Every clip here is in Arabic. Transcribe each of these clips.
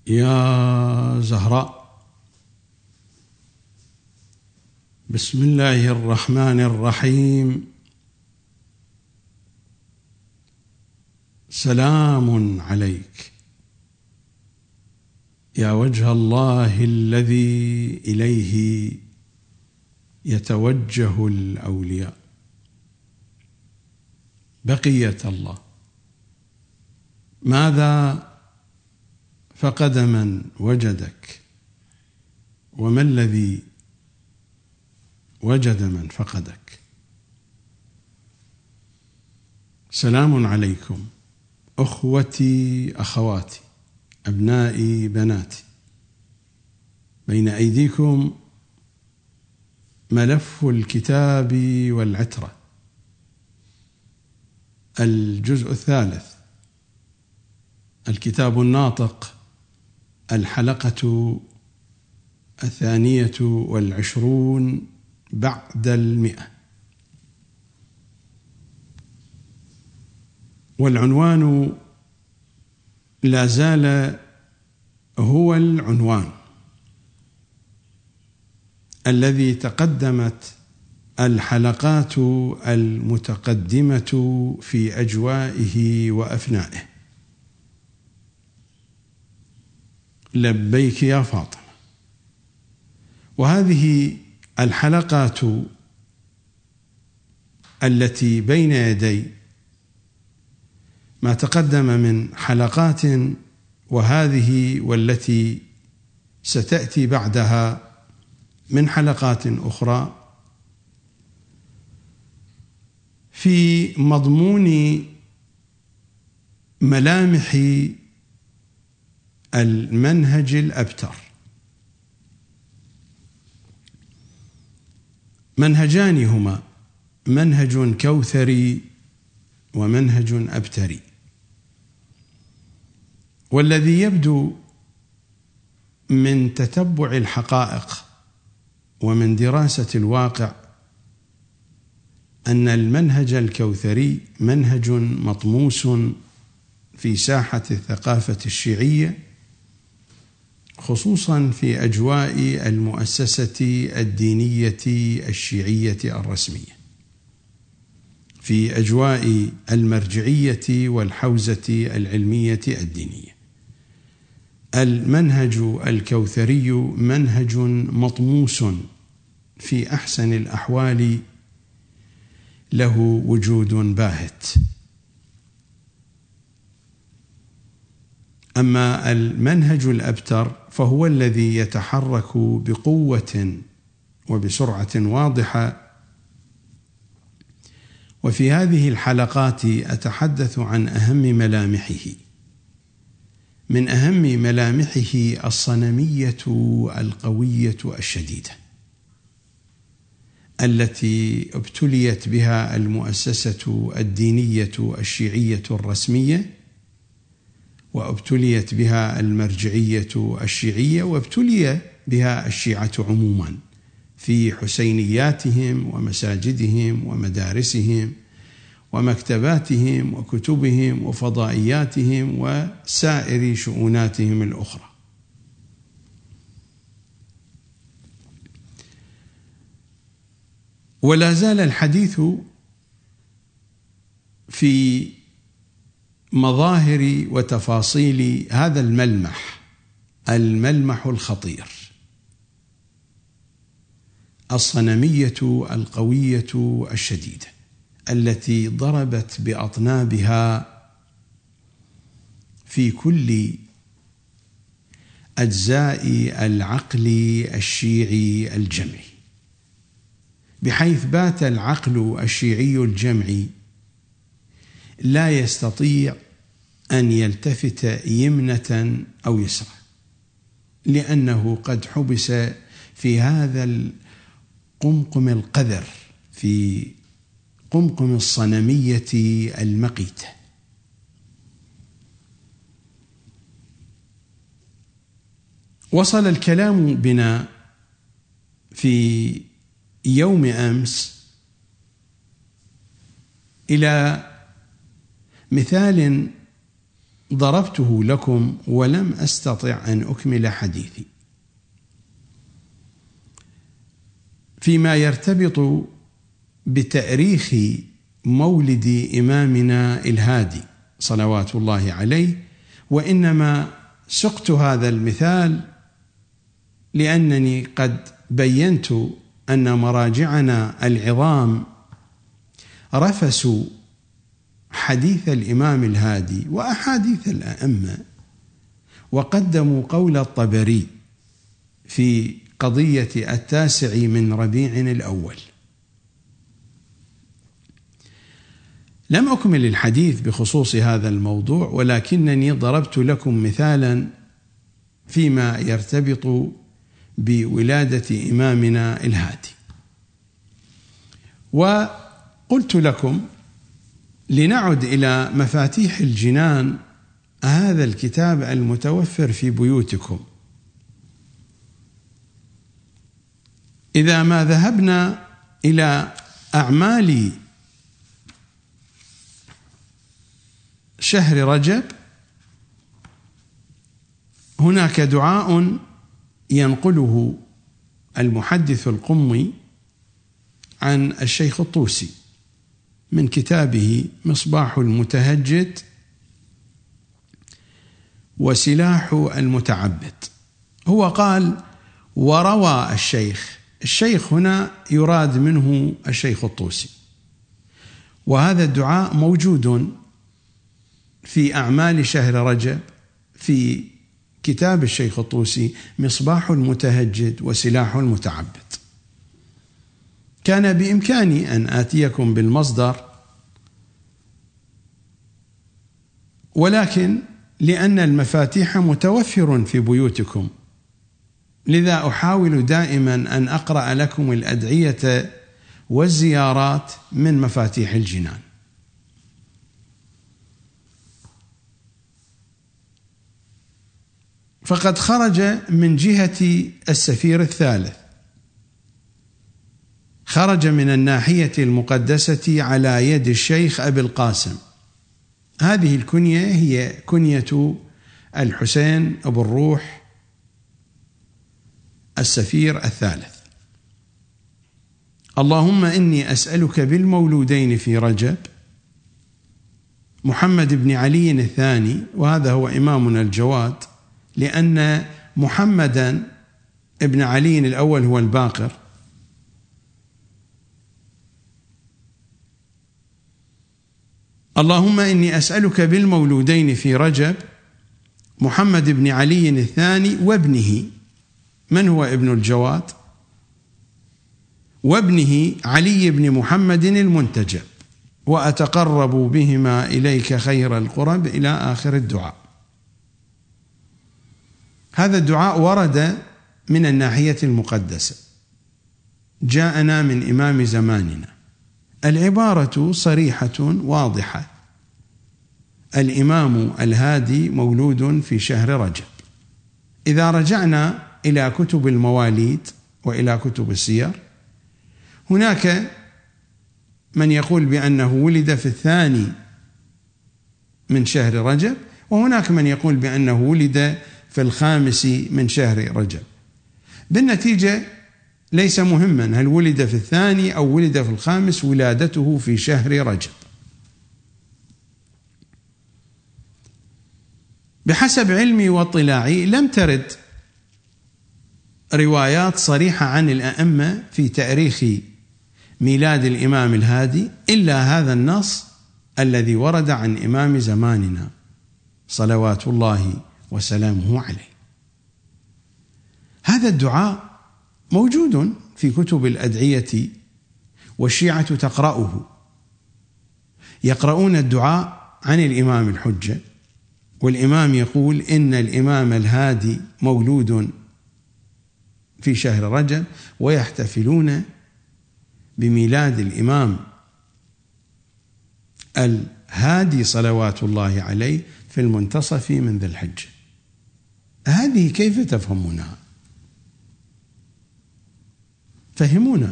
يا زهراء. بسم الله الرحمن الرحيم. سلام عليك يا وجه الله الذي إليه يتوجه الأولياء. بقية الله، ماذا فقد من وجدك، وما الذي وجد من فقدك؟ سلام عليكم أخوتي أخواتي أبنائي بناتي. بين أيديكم ملف الكتاب والعترة، الجزء الثالث، الكتاب الناطق، الحلقة 22 بعد 100. والعنوان لا زال هو العنوان الذي تقدمت الحلقات المتقدمة في أجوائه وأفنائه. لبيك يا فاطمة. وهذه الحلقات التي بين يدي ما تقدم من حلقات، وهذه والتي ستأتي بعدها من حلقات أخرى، في مضمون ملامح المنهج الأبتر. منهجان هما، منهج كوثري ومنهج أبتري. والذي يبدو من تتبع الحقائق ومن دراسة الواقع أن المنهج الكوثري منهج مطموس في ساحة الثقافة الشيعية، خصوصا في أجواء المؤسسة الدينية الشيعية الرسمية، في أجواء المرجعية والحوزة العلمية الدينية. المنهج الكوثري منهج مطموس في أحسن الأحوال، له وجود باهت. أما المنهج الأبتر فهو الذي يتحرك بقوة وبسرعة واضحة. وفي هذه الحلقات أتحدث عن أهم ملامحه. من أهم ملامحه الصنمية القوية الشديدة التي ابتليت بها المؤسسة الدينية الشيعية الرسمية، وابتليت بها المرجعية الشيعية، وابتلي بها الشيعة عموما في حسينياتهم ومساجدهم ومدارسهم ومكتباتهم وكتبهم وفضائياتهم وسائر شؤوناتهم الأخرى. ولا زال الحديث في مظاهر وتفاصيل هذا الملمح الخطير، الصنمية القوية الشديدة التي ضربت بأطنابها في كل أجزاء العقل الشيعي الجمعي، بحيث بات العقل الشيعي الجمعي لا يستطيع أن يلتفت يمنة أو يسرى، لأنه قد حبس في هذا القمقم القذر، في قمقم الصنمية المقيتة. وصل الكلام بنا في يوم أمس إلى مثال ضربته لكم ولم أستطع أن أكمل حديثي. فيما يرتبط بتأريخ مولد إمامنا الهادي صلوات الله عليه، وإنما سقت هذا المثال لأنني قد بينت أن مراجعنا العظام رفسوا حديث الإمام الهادي وأحاديث الأئمة، وقدموا قول الطبري في قضية 9 من ربيع الأول. لم أكمل الحديث بخصوص هذا الموضوع، ولكنني ضربت لكم مثالا فيما يرتبط بولادة إمامنا الهادي، وقلت لكم لنعد إلى مفاتيح الجنان، هذا الكتاب المتوفر في بيوتكم. إذا ما ذهبنا إلى أعمال شهر رجب، هناك دعاء ينقله المحدث القمي عن الشيخ الطوسي من كتابه مصباح المتهجد وسلاح المتعبد. هو قال: وروى الشيخ هنا يراد منه الشيخ الطوسي، وهذا الدعاء موجود في أعمال شهر رجب في كتاب الشيخ الطوسي مصباح المتهجد وسلاح المتعبد. كان بإمكاني أن آتيكم بالمصدر، ولكن لأن المفاتيح متوفر في بيوتكم، لذا أحاول دائما أن أقرأ لكم الأدعية والزيارات من مفاتيح الجنان. فقد خرج من جهة السفير الثالث، خرج من الناحية المقدسة على يد الشيخ أبي القاسم. هذه الكنية هي كنية الحسين أبو الروح السفير الثالث. اللهم إني أسألك بالمولودين في رجب محمد بن علي الثاني، وهذا هو إمامنا الجواد، لأن محمدا ابن علي الأول هو الباقر، اللهم إني أسألك بالمولودين في رجب محمد بن علي الثاني وابنه، من هو ابن الجواد؟ وابنه علي بن محمد المنتجب، وأتقرب بهما إليك خير القرب، إلى آخر الدعاء. هذا الدعاء ورد من الناحية المقدسة، جاءنا من إمام زماننا. العبارة صريحة واضحة: الإمام الهادي مولود في شهر رجب. إذا رجعنا إلى كتب المواليد وإلى كتب السير، هناك من يقول بأنه ولد في 2 من شهر رجب، وهناك من يقول بأنه ولد في 5 من شهر رجب. بالنتيجة ليس مهما هل ولد في 2 أو ولد في 5، ولادته في شهر رجب. بحسب علمي واطلاعي لم ترد روايات صريحة عن الأئمة في تاريخ ميلاد الإمام الهادي إلا هذا النص الذي ورد عن إمام زماننا صلوات الله وسلامه عليه. هذا الدعاء موجود في كتب الأدعية، والشيعة تقرأه، يقرؤون الدعاء عن الإمام الحجة، والإمام يقول إن الإمام الهادي مولود في شهر رجب، ويحتفلون بميلاد الإمام الهادي صلوات الله عليه في المنتصف من ذي الحجة. هذه كيف تفهمونها؟ فهمونا.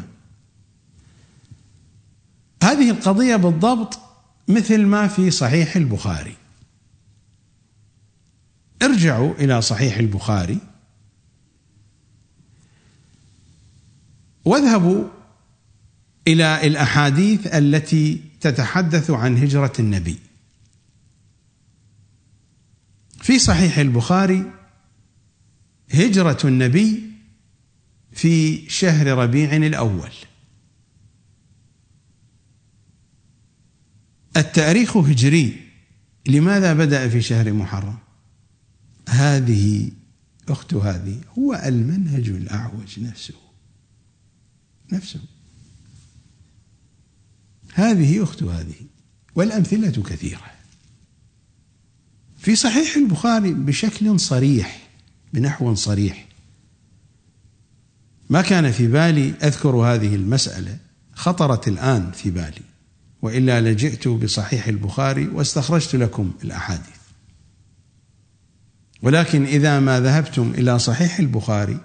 هذه القضية بالضبط مثل ما في صحيح البخاري. ارجعوا إلى صحيح البخاري واذهبوا إلى الأحاديث التي تتحدث عن هجرة النبي. في صحيح البخاري هجرة النبي في شهر ربيع الأول. التاريخ هجري، لماذا بدأ في شهر محرم؟ هذه أخت هذه هو المنهج الأعوج نفسه هذه أخت هذه، والأمثلة كثيرة في صحيح البخاري بشكل صريح، بنحو صريح. ما كان في بالي أذكر هذه المسألة، خطرت الآن في بالي، وإلا لجئت بصحيح البخاري واستخرجت لكم الأحاديث. ولكن إذا ما ذهبتم إلى صحيح البخاري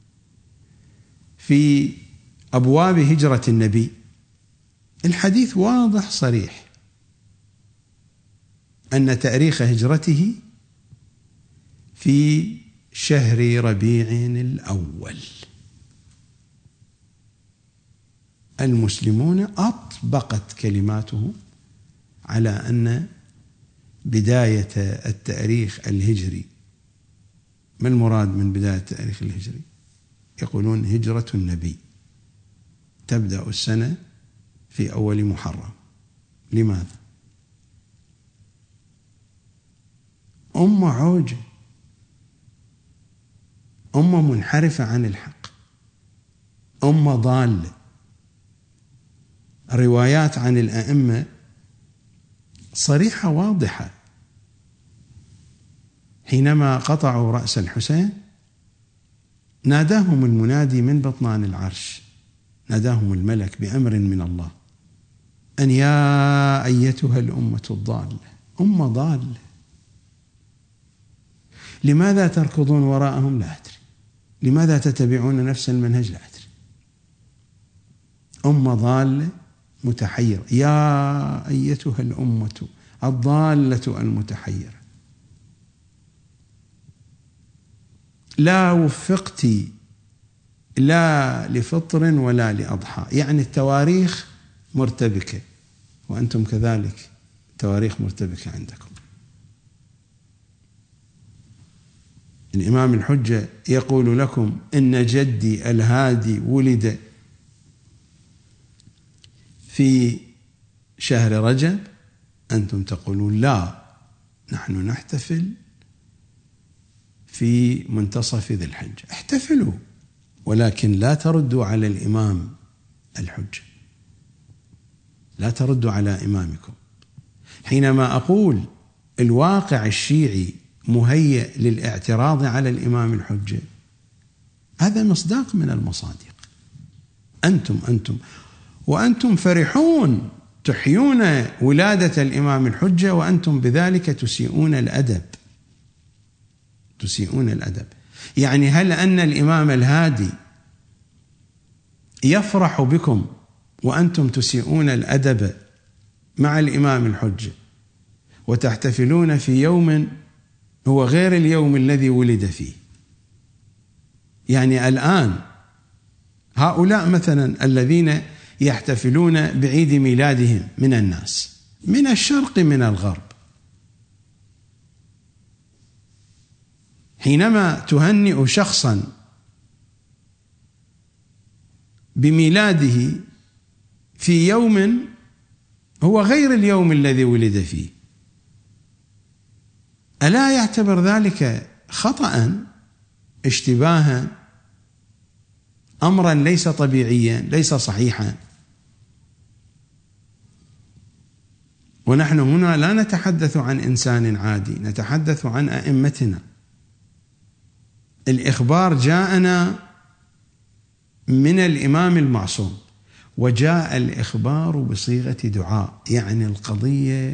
في أبواب هجرة النبي، الحديث واضح صريح أن تاريخ هجرته في شهر ربيع الأول. المسلمون أطبقت كلماته على أن بداية التاريخ الهجري، ما المراد من بداية التاريخ الهجري؟ يقولون هجرة النبي تبدأ السنة في أول محرم. لماذا؟ عوجة، منحرفة عن الحق، ضالة. روايات عن الأئمة صريحة واضحة. حينما قطعوا رأس الحسين ناداهم المنادي من بطنان العرش، ناداهم الملك بأمر من الله أن يا أيتها الأمة الضالة. ضالة، لماذا تركضون وراءهم؟ لا أدري. لماذا تتبعون نفس المنهج؟ لا أدري. ضالة متحيرة، يا أيتها الأمة الضالة المتحيرة، لا وفقت لا لفطر ولا لأضحى. يعني التواريخ مرتبكة، وأنتم كذلك تواريخ مرتبكة عندكم. الإمام الحجة يقول لكم إن جدي الهادي ولد في شهر رجب، أنتم تقولون لا، نحن نحتفل في منتصف ذي الحجة. احتفلوا، ولكن لا تردوا على الإمام الحجة، لا تردوا على إمامكم. حينما أقول الواقع الشيعي مهيئ للاعتراض على الإمام الحجة، هذا مصداق من المصادق. وأنتم فرحون تحيون ولادة الإمام الحجة، وأنتم بذلك تسيئون الأدب. يعني هل أن الإمام الهادي يفرح بكم وأنتم تسيئون الأدب مع الإمام الحجة وتحتفلون في يوم هو غير اليوم الذي ولد فيه؟ يعني الآن هؤلاء مثلا الذين يحتفلون بعيد ميلادهم من الناس، من الشرق من الغرب، حينما تهنئ شخصا بميلاده في يوم هو غير اليوم الذي ولد فيه، ألا يعتبر ذلك خطأ، اشتباها، أمرا ليس طبيعيا، ليس صحيحا؟ ونحن هنا لا نتحدث عن إنسان عادي، نتحدث عن أئمتنا. الإخبار جاءنا من الإمام المعصوم، وجاء الإخبار بصيغة دعاء، يعني القضية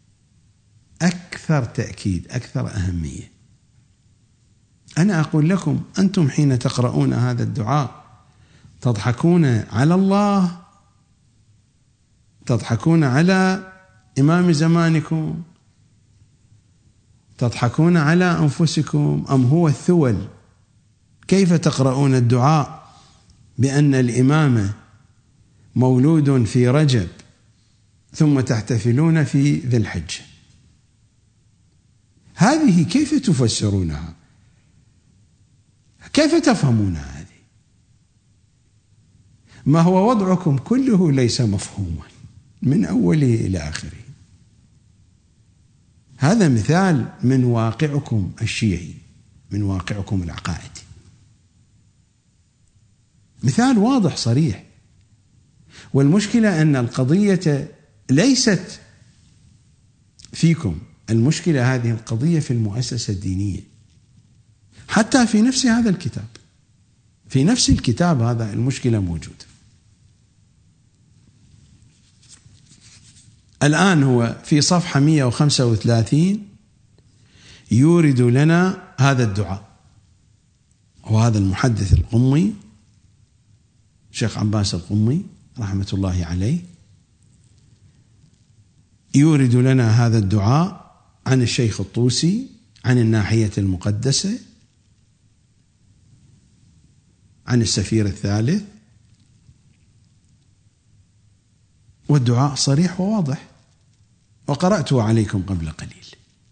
أكثر تأكيد، أكثر أهمية. أنا أقول لكم، أنتم حين تقرؤون هذا الدعاء تضحكون على الله، تضحكون على إمام زمانكم، تضحكون على أنفسكم أم هو الثول؟ كيف تقرؤون الدعاء بأن الإمام مولود في رجب ثم تحتفلون في ذي الحجة؟ هذه كيف تفسرونها؟ كيف تفهمونها هذه؟ ما هو وضعكم كله ليس مفهوما من أوله إلى آخره. هذا مثال من واقعكم الشيعي، من واقعكم العقائدي، مثال واضح صريح. والمشكلة أن القضية ليست فيكم، المشكلة هذه القضية في المؤسسة الدينية، حتى في نفس هذا الكتاب، في نفس الكتاب هذا المشكلة موجودة. الآن هو في صفحة 135 يورد لنا هذا الدعاء، وهذا المحدث القمي شيخ عباس القمي رحمة الله عليه يورد لنا هذا الدعاء عن الشيخ الطوسي عن الناحية المقدسة، عن السفير الثالث، والدعاء صريح وواضح، وقرأته عليكم قبل قليل.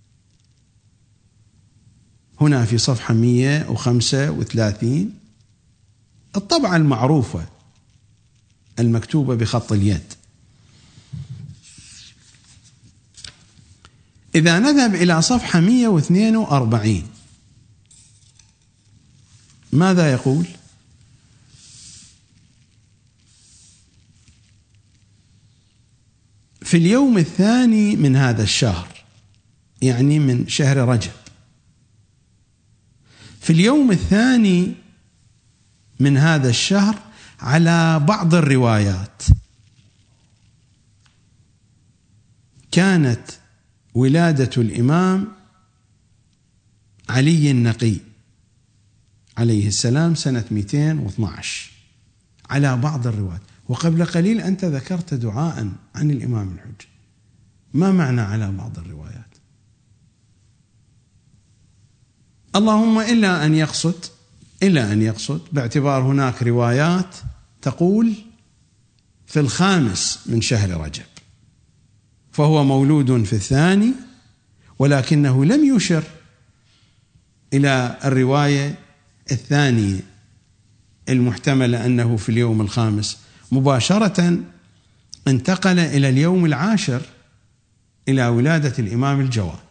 هنا في صفحة 135 الطبعة المعروفة المكتوبة بخط اليد. إذا نذهب إلى صفحة 142 ماذا يقول؟ في اليوم الثاني من هذا الشهر، يعني من شهر رجب، في اليوم الثاني من هذا الشهر على بعض الروايات كانت ولادة الإمام علي النقي عليه السلام سنة 212 على بعض الروايات. وقبل قليل أنت ذكرت دعاء عن الإمام الحجة، ما معنى على بعض الروايات؟ اللهم إلا أن يقصد باعتبار هناك روايات تقول في 5 من شهر رجب، فهو مولود في الثاني، ولكنه لم يشر إلى الرواية الثانية المحتملة أنه في اليوم 5، مباشرة انتقل إلى اليوم 10 إلى ولادة الإمام الجواد.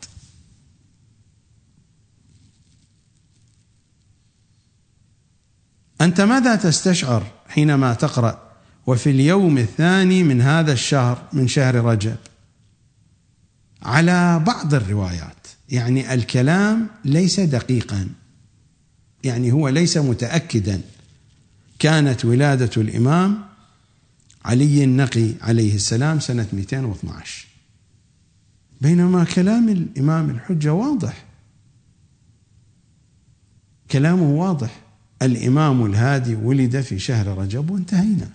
أنت ماذا تستشعر حينما تقرأ وفي اليوم الثاني من هذا الشهر من شهر رجب على بعض الروايات؟ يعني الكلام ليس دقيقا، يعني هو ليس متأكدا كانت ولادة الإمام علي النقي عليه السلام سنة 212، بينما كلام الإمام الحجة واضح، كلامه واضح، الإمام الهادي ولد في شهر رجب وانتهينا.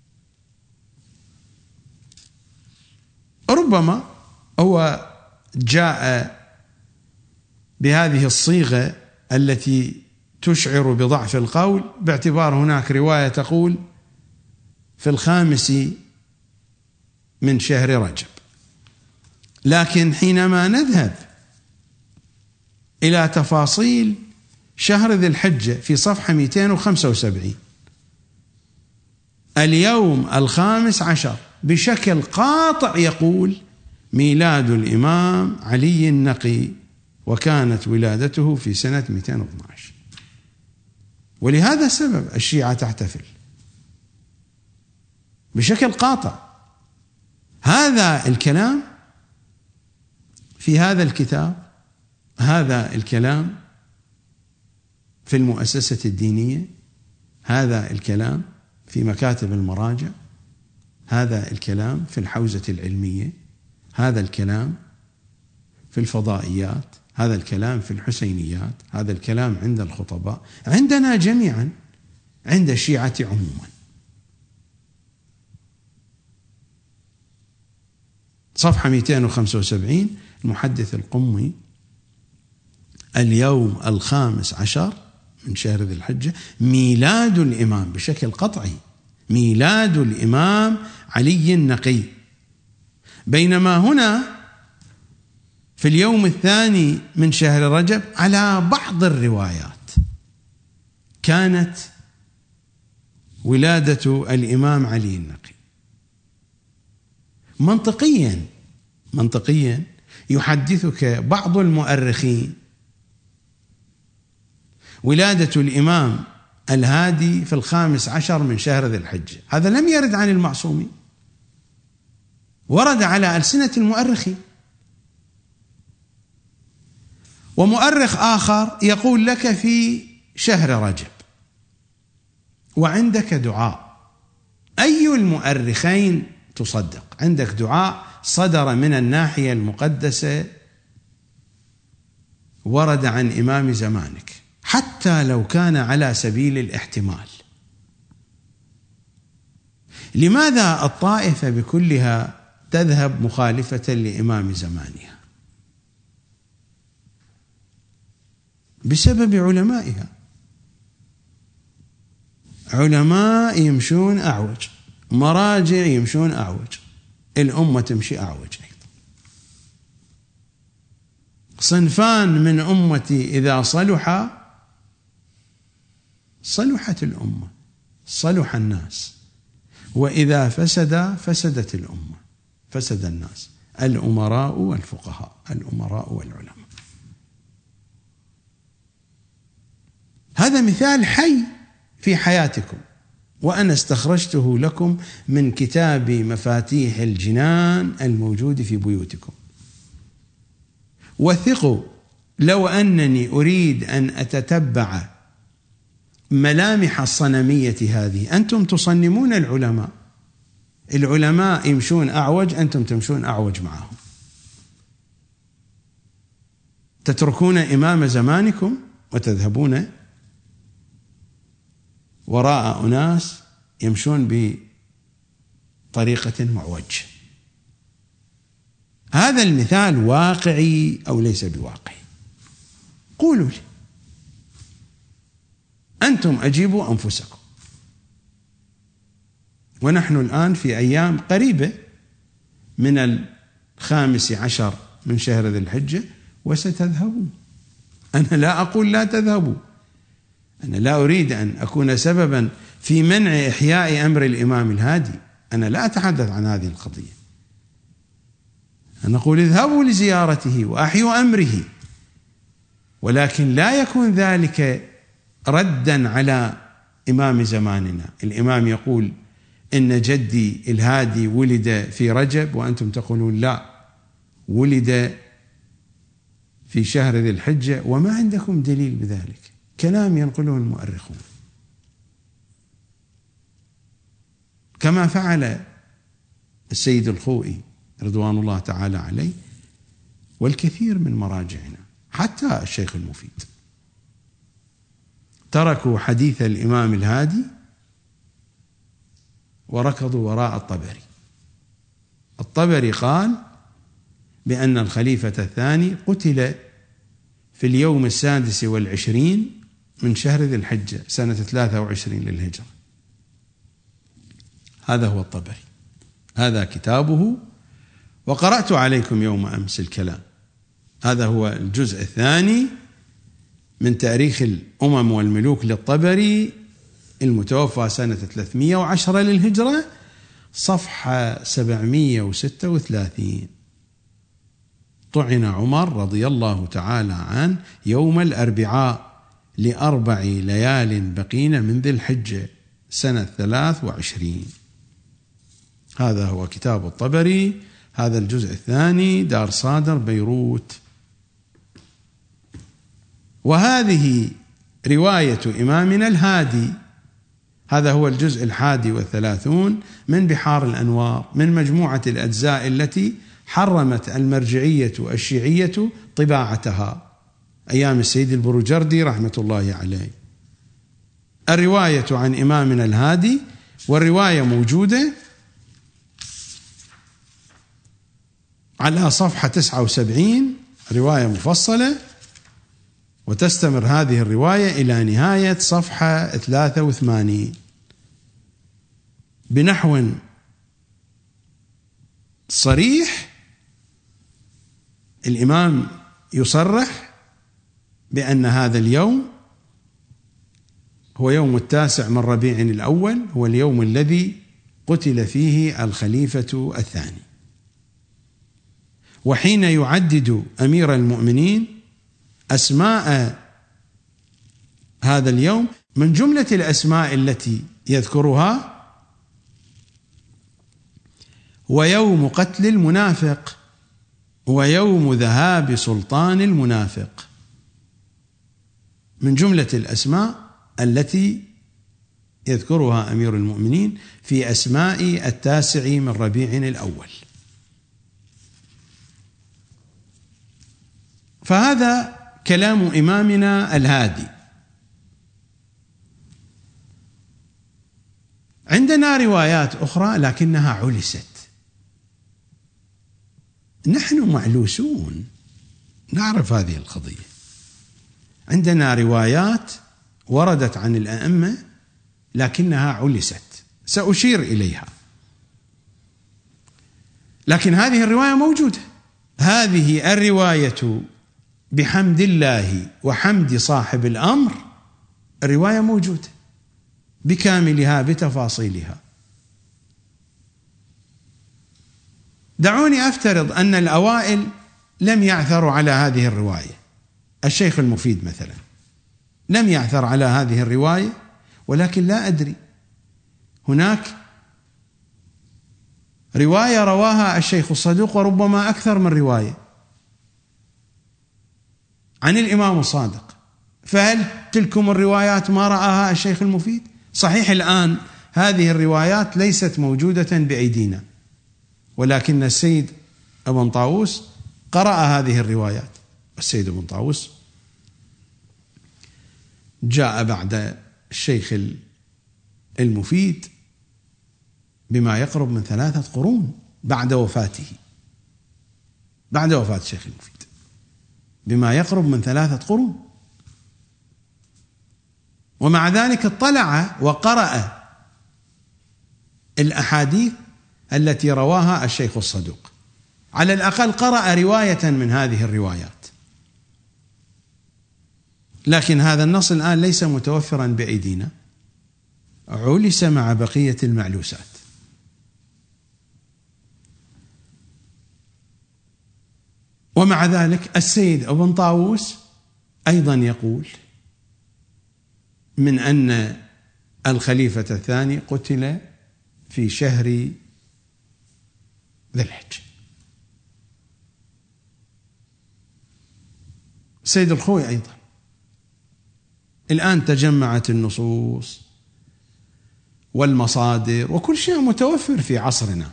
ربما هو جاء بهذه الصيغة التي تشعر بضعف القول باعتبار هناك رواية تقول في 5 من شهر رجب، لكن حينما نذهب إلى تفاصيل شهر ذي الحجة في صفحة 275 اليوم 15 بشكل قاطع يقول ميلاد الإمام علي النقي وكانت ولادته في سنة 212. ولهذا السبب الشيعة تحتفل بشكل قاطع. هذا الكلام في هذا الكتاب، هذا الكلام في المؤسسة الدينية، هذا الكلام في مكاتب المراجع، هذا الكلام في الحوزة العلمية، هذا الكلام في الفضائيات، هذا الكلام في الحسينيات، هذا الكلام عند الخطباء، عندنا جميعا، عند الشيعة عموما. صفحة 275 المحدث القمي اليوم 15 من شهر ذي الحجة ميلاد الإمام بشكل قطعي، ميلاد الإمام علي النقي. بينما هنا في اليوم 2 من شهر رجب على بعض الروايات كانت ولادة الإمام علي النقي. منطقيا يحدثك بعض المؤرخين ولادة الإمام الهادي في 15 من شهر ذي الحجة، هذا لم يرد عن المعصومين، ورد على ألسنة المؤرخين. ومؤرخ آخر يقول لك في شهر رجب وعندك دعاء، أي المؤرخين تصدق؟ عندك دعاء صدر من الناحية المقدسة ورد عن إمام زمانك، حتى لو كان على سبيل الاحتمال. لماذا الطائفة بكلها تذهب مخالفة لإمام زمانها؟ بسبب علمائها، علماء يمشون أعوج، مراجع يمشون أعوج، الأمة تمشي أعوج أيضا. صنفان من أمتي إذا صلحت الأمة، صلح الناس، وإذا فسدت الأمة، فسد الناس، الأمراء والفقهاء، الأمراء والعلماء. هذا مثال حي في حياتكم، وأنا استخرجته لكم من كتاب مفاتيح الجنان الموجود في بيوتكم. وثقوا لو أنني أريد أن أتتبع ملامح الصنمية هذه، أنتم تصنمون العلماء يمشون أعوج، أنتم تمشون أعوج معهم، تتركون إمام زمانكم وتذهبون وراء أناس يمشون بطريقة معوجة. هذا المثال واقعي أو ليس بواقعي؟ قولوا لي أنتم، أجيبوا أنفسكم. ونحن الآن في أيام قريبة من 15 من شهر ذي الحجة وستذهبون. أنا لا أقول لا تذهبوا، أنا لا أريد أن أكون سببا في منع إحياء أمر الإمام الهادي، أنا لا أتحدث عن هذه القضية. أنا أقول اذهبوا لزيارته وأحيوا أمره، ولكن لا يكون ذلك ردا على إمام زماننا. الإمام يقول إن جدي الهادي ولد في رجب، وأنتم تقولون لا، ولد في شهر ذي الحجة، وما عندكم دليل بذلك. كلام ينقله المؤرخون كما فعل السيد الخوئي رضوان الله تعالى عليه والكثير من مراجعنا، حتى الشيخ المفيد، تركوا حديث الإمام الهادي وركضوا وراء الطبري. الطبري قال بأن الخليفة الثاني قتل في اليوم 26 من شهر ذي الحجة سنة 23 للهجرة. هذا هو الطبري، هذا كتابه، وقرأت عليكم يوم أمس الكلام. هذا هو الجزء الثاني من تاريخ الأمم والملوك للطبري، المتوفى سنة 310 للهجرة، صفحة 736. طعن عمر رضي الله تعالى عنه يوم الأربعاء ل4 ليال بقين من ذي الحجة سنة 23. هذا هو كتاب الطبري، هذا الجزء الثاني، دار صادر بيروت. وهذه رواية إمامنا الهادي، هذا هو الجزء 31 من بحار الأنوار، من مجموعة الأجزاء التي حرمت المرجعية الشيعية طباعتها أيام السيد البروجردي رحمة الله عليه. الرواية عن إمامنا الهادي، والرواية موجودة على صفحة 79، رواية مفصلة وتستمر هذه الرواية إلى نهاية صفحة 83 بنحو صريح. الإمام يصرح بأن هذا اليوم هو يوم 9 من ربيع الأول، هو اليوم الذي قتل فيه الخليفة الثاني. وحين يعدد أمير المؤمنين أسماء هذا اليوم، من جملة الأسماء التي يذكرها ويوم قتل المنافق ويوم ذهاب سلطان المنافق، من جملة الأسماء التي يذكرها أمير المؤمنين في أسماء 9 من ربيع الأول. فهذا كلام إمامنا الهادي. عندنا روايات أخرى لكنها علست. نحن معلوسون نعرف هذه القضية. عندنا روايات وردت عن الأئمة لكنها علست، سأشير إليها. لكن هذه الرواية موجودة. هذه الرواية بحمد الله وحمد صاحب الأمر الرواية موجودة بكاملها بتفاصيلها. دعوني أفترض أن الأوائل لم يعثروا على هذه الرواية. الشيخ المفيد مثلا لم يعثر على هذه الرواية، ولكن لا أدري، هناك رواية رواها الشيخ الصدوق وربما أكثر من رواية عن الإمام الصادق، فهل تلكم الروايات ما رآها الشيخ المفيد؟ صحيح الآن هذه الروايات ليست موجودة بأيدينا، ولكن السيد ابن طاووس قرأ هذه الروايات. السيد ابن طاووس جاء بعد الشيخ المفيد بما يقرب من 3 قرون بعد وفاته، بعد وفاة الشيخ المفيد بما يقرب من 3 قرون، ومع ذلك اطلع وقرأ الأحاديث التي رواها الشيخ الصدوق، على الأقل قرأ رواية من هذه الروايات. لكن هذا النص الآن ليس متوفرا بأيدينا، علس مع بقية المعلوسات. ومع ذلك السيد ابن طاووس أيضا يقول من أن الخليفة الثاني قتل في شهر ذي الحجة. السيد الخوي أيضا. الآن تجمعت النصوص والمصادر وكل شيء متوفر في عصرنا.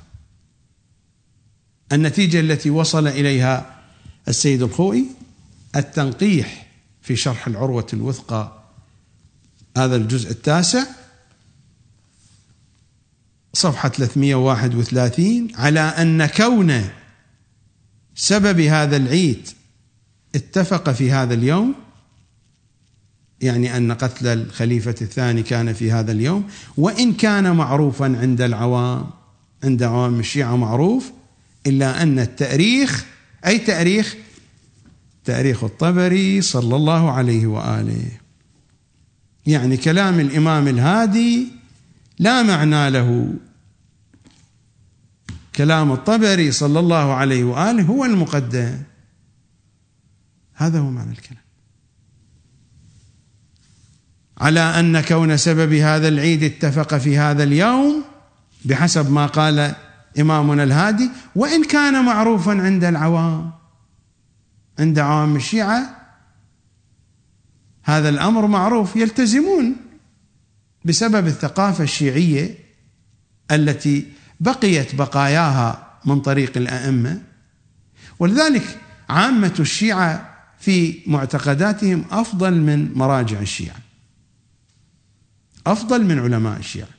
النتيجة التي وصل إليها السيد الخوئي التنقيح في شرح العروة الوثقى، هذا الجزء 9 صفحة 331، على أن كون سبب هذا العيد اتفق في هذا اليوم، يعني أن قتل الخليفة الثاني كان في هذا اليوم، وإن كان معروفا عند العوام، عند عوام الشيعة معروف، إلا أن التاريخ أي تاريخ الطبري صلى الله عليه وآله، يعني كلام الإمام الهادي لا معنى له، كلام الطبري صلى الله عليه وآله هو المقدم. هذا هو معنى الكلام. على أن كون سبب هذا العيد اتفق في هذا اليوم بحسب ما قال إمامنا الهادي، وإن كان معروفا عند العوام، عند عوام الشيعة هذا الأمر معروف، يلتزمون بسبب الثقافة الشيعية التي بقيت بقاياها من طريق الأئمة. ولذلك عامة الشيعة في معتقداتهم أفضل من مراجع الشيعة، أفضل من علماء الشيعة.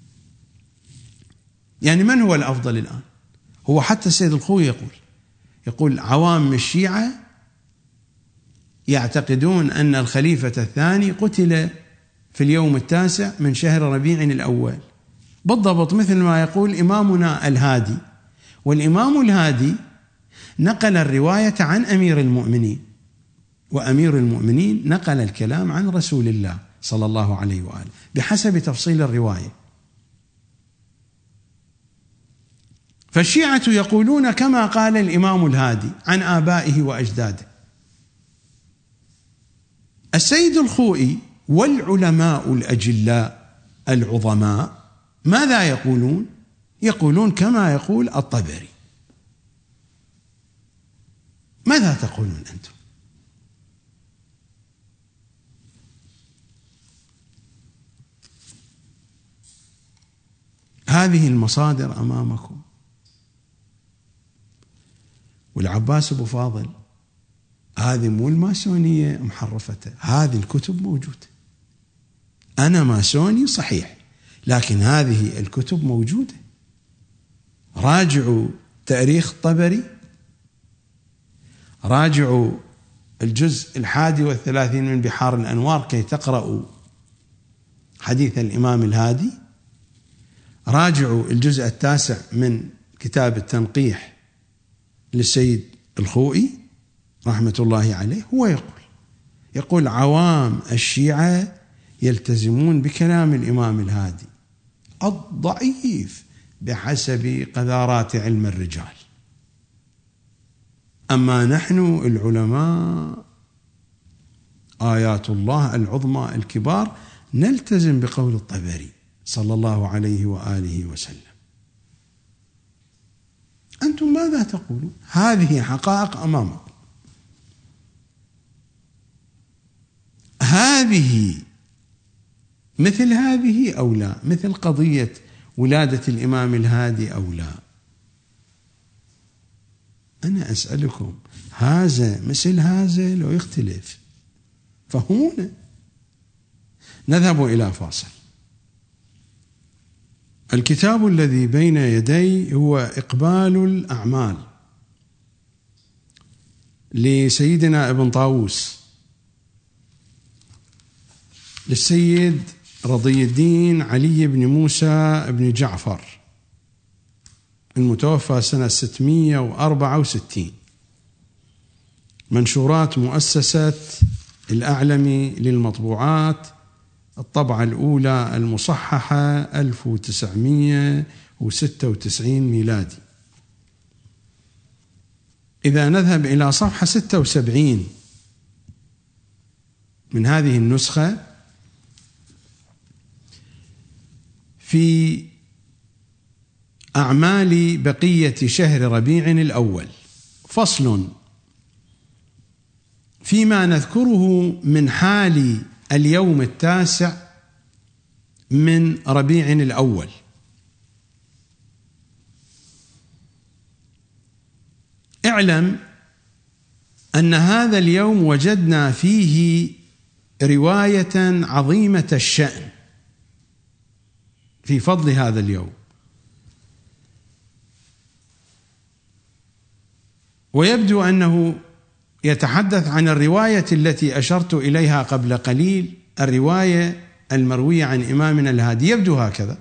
يعني من هو الأفضل الآن؟ هو حتى السيد الخوي يقول عوام الشيعة يعتقدون أن الخليفة الثاني قتل في اليوم 9 من شهر ربيع الأول، بالضبط مثل ما يقول إمامنا الهادي. والإمام الهادي نقل الرواية عن أمير المؤمنين، وأمير المؤمنين نقل الكلام عن رسول الله صلى الله عليه وآله بحسب تفصيل الرواية. فالشيعة يقولون كما قال الإمام الهادي عن آبائه وأجداده. السيد الخوئي والعلماء الأجلاء العظماء ماذا يقولون؟ يقولون كما يقول الطبري. ماذا تقولون أنتم؟ هذه المصادر أمامكم. والعباس أبو فاضل، هذه مو الماسونية محرفته، هذه الكتب موجودة. أنا ماسوني صحيح، لكن هذه الكتب موجودة. راجعوا تاريخ الطبري، راجعوا الجزء 31 من بحار الأنوار كي تقرأوا حديث الإمام الهادي، راجعوا الجزء 9 من كتاب التنقيح للسيد الخوئي رحمة الله عليه. هو يقول عوام الشيعة يلتزمون بكلام الإمام الهادي الضعيف بحسب قذارات علم الرجال، أما نحن العلماء آيات الله العظمى الكبار نلتزم بقول الطبري صلى الله عليه وآله وسلم. أنتم ماذا تقولون؟ هذه حقائق أمامكم. هذه مثل هذه أو لا؟ مثل قضية ولادة الإمام الهادي أو لا؟ أنا أسألكم، هذا مثل هذا لو يختلف؟ فهمونا. نذهب إلى فاصل. الكتاب الذي بين يدي هو إقبال الأعمال لسيدنا ابن طاووس للسيد رضي الدين علي بن موسى بن جعفر المتوفى سنة 664، منشورات مؤسسة الأعلمي للمطبوعات، الطبعة الأولى المصححة 1996 ميلادي. إذا نذهب إلى صفحة 76 من هذه النسخة، في أعمال بقية شهر ربيع الأول، فصل فيما نذكره من حال اليوم 9 من ربيع الأول. اعلم أن هذا اليوم وجدنا فيه رواية عظيمة الشأن في فضل هذا اليوم، ويبدو أنه يتحدث عن الرواية التي أشرت إليها قبل قليل، الرواية المروية عن إمامنا الهادي، يبدو هكذا.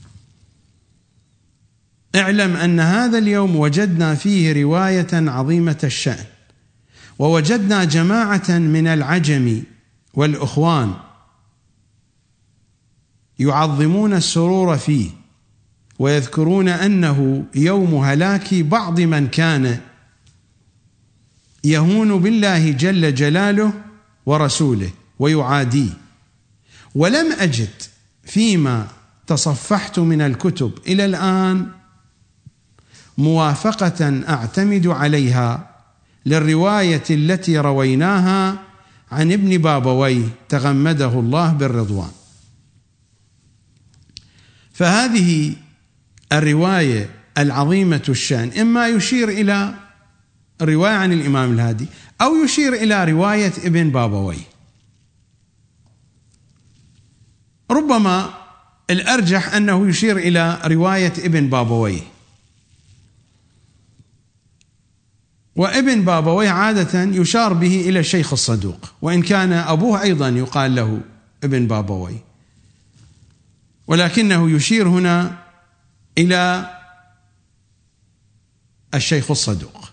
اعلم أن هذا اليوم وجدنا فيه رواية عظيمة الشأن، ووجدنا جماعة من العجم والأخوان يعظمون السرور فيه، ويذكرون أنه يوم هلاك بعض من كان يهون بالله جل جلاله ورسوله ويعاديه. ولم أجد فيما تصفحت من الكتب إلى الآن موافقة أعتمد عليها للرواية التي رويناها عن ابن بابويه تغمده الله بالرضوان. فهذه الرواية العظيمة الشأن إما يشير إلى رواية عن الإمام الهادي أو يشير إلى رواية ابن بابويه. ربما الأرجح أنه يشير إلى رواية ابن بابويه. وابن بابويه عادة يشار به إلى الشيخ الصدوق، وإن كان أبوه أيضا يقال له ابن بابويه، ولكنه يشير هنا إلى الشيخ الصدوق.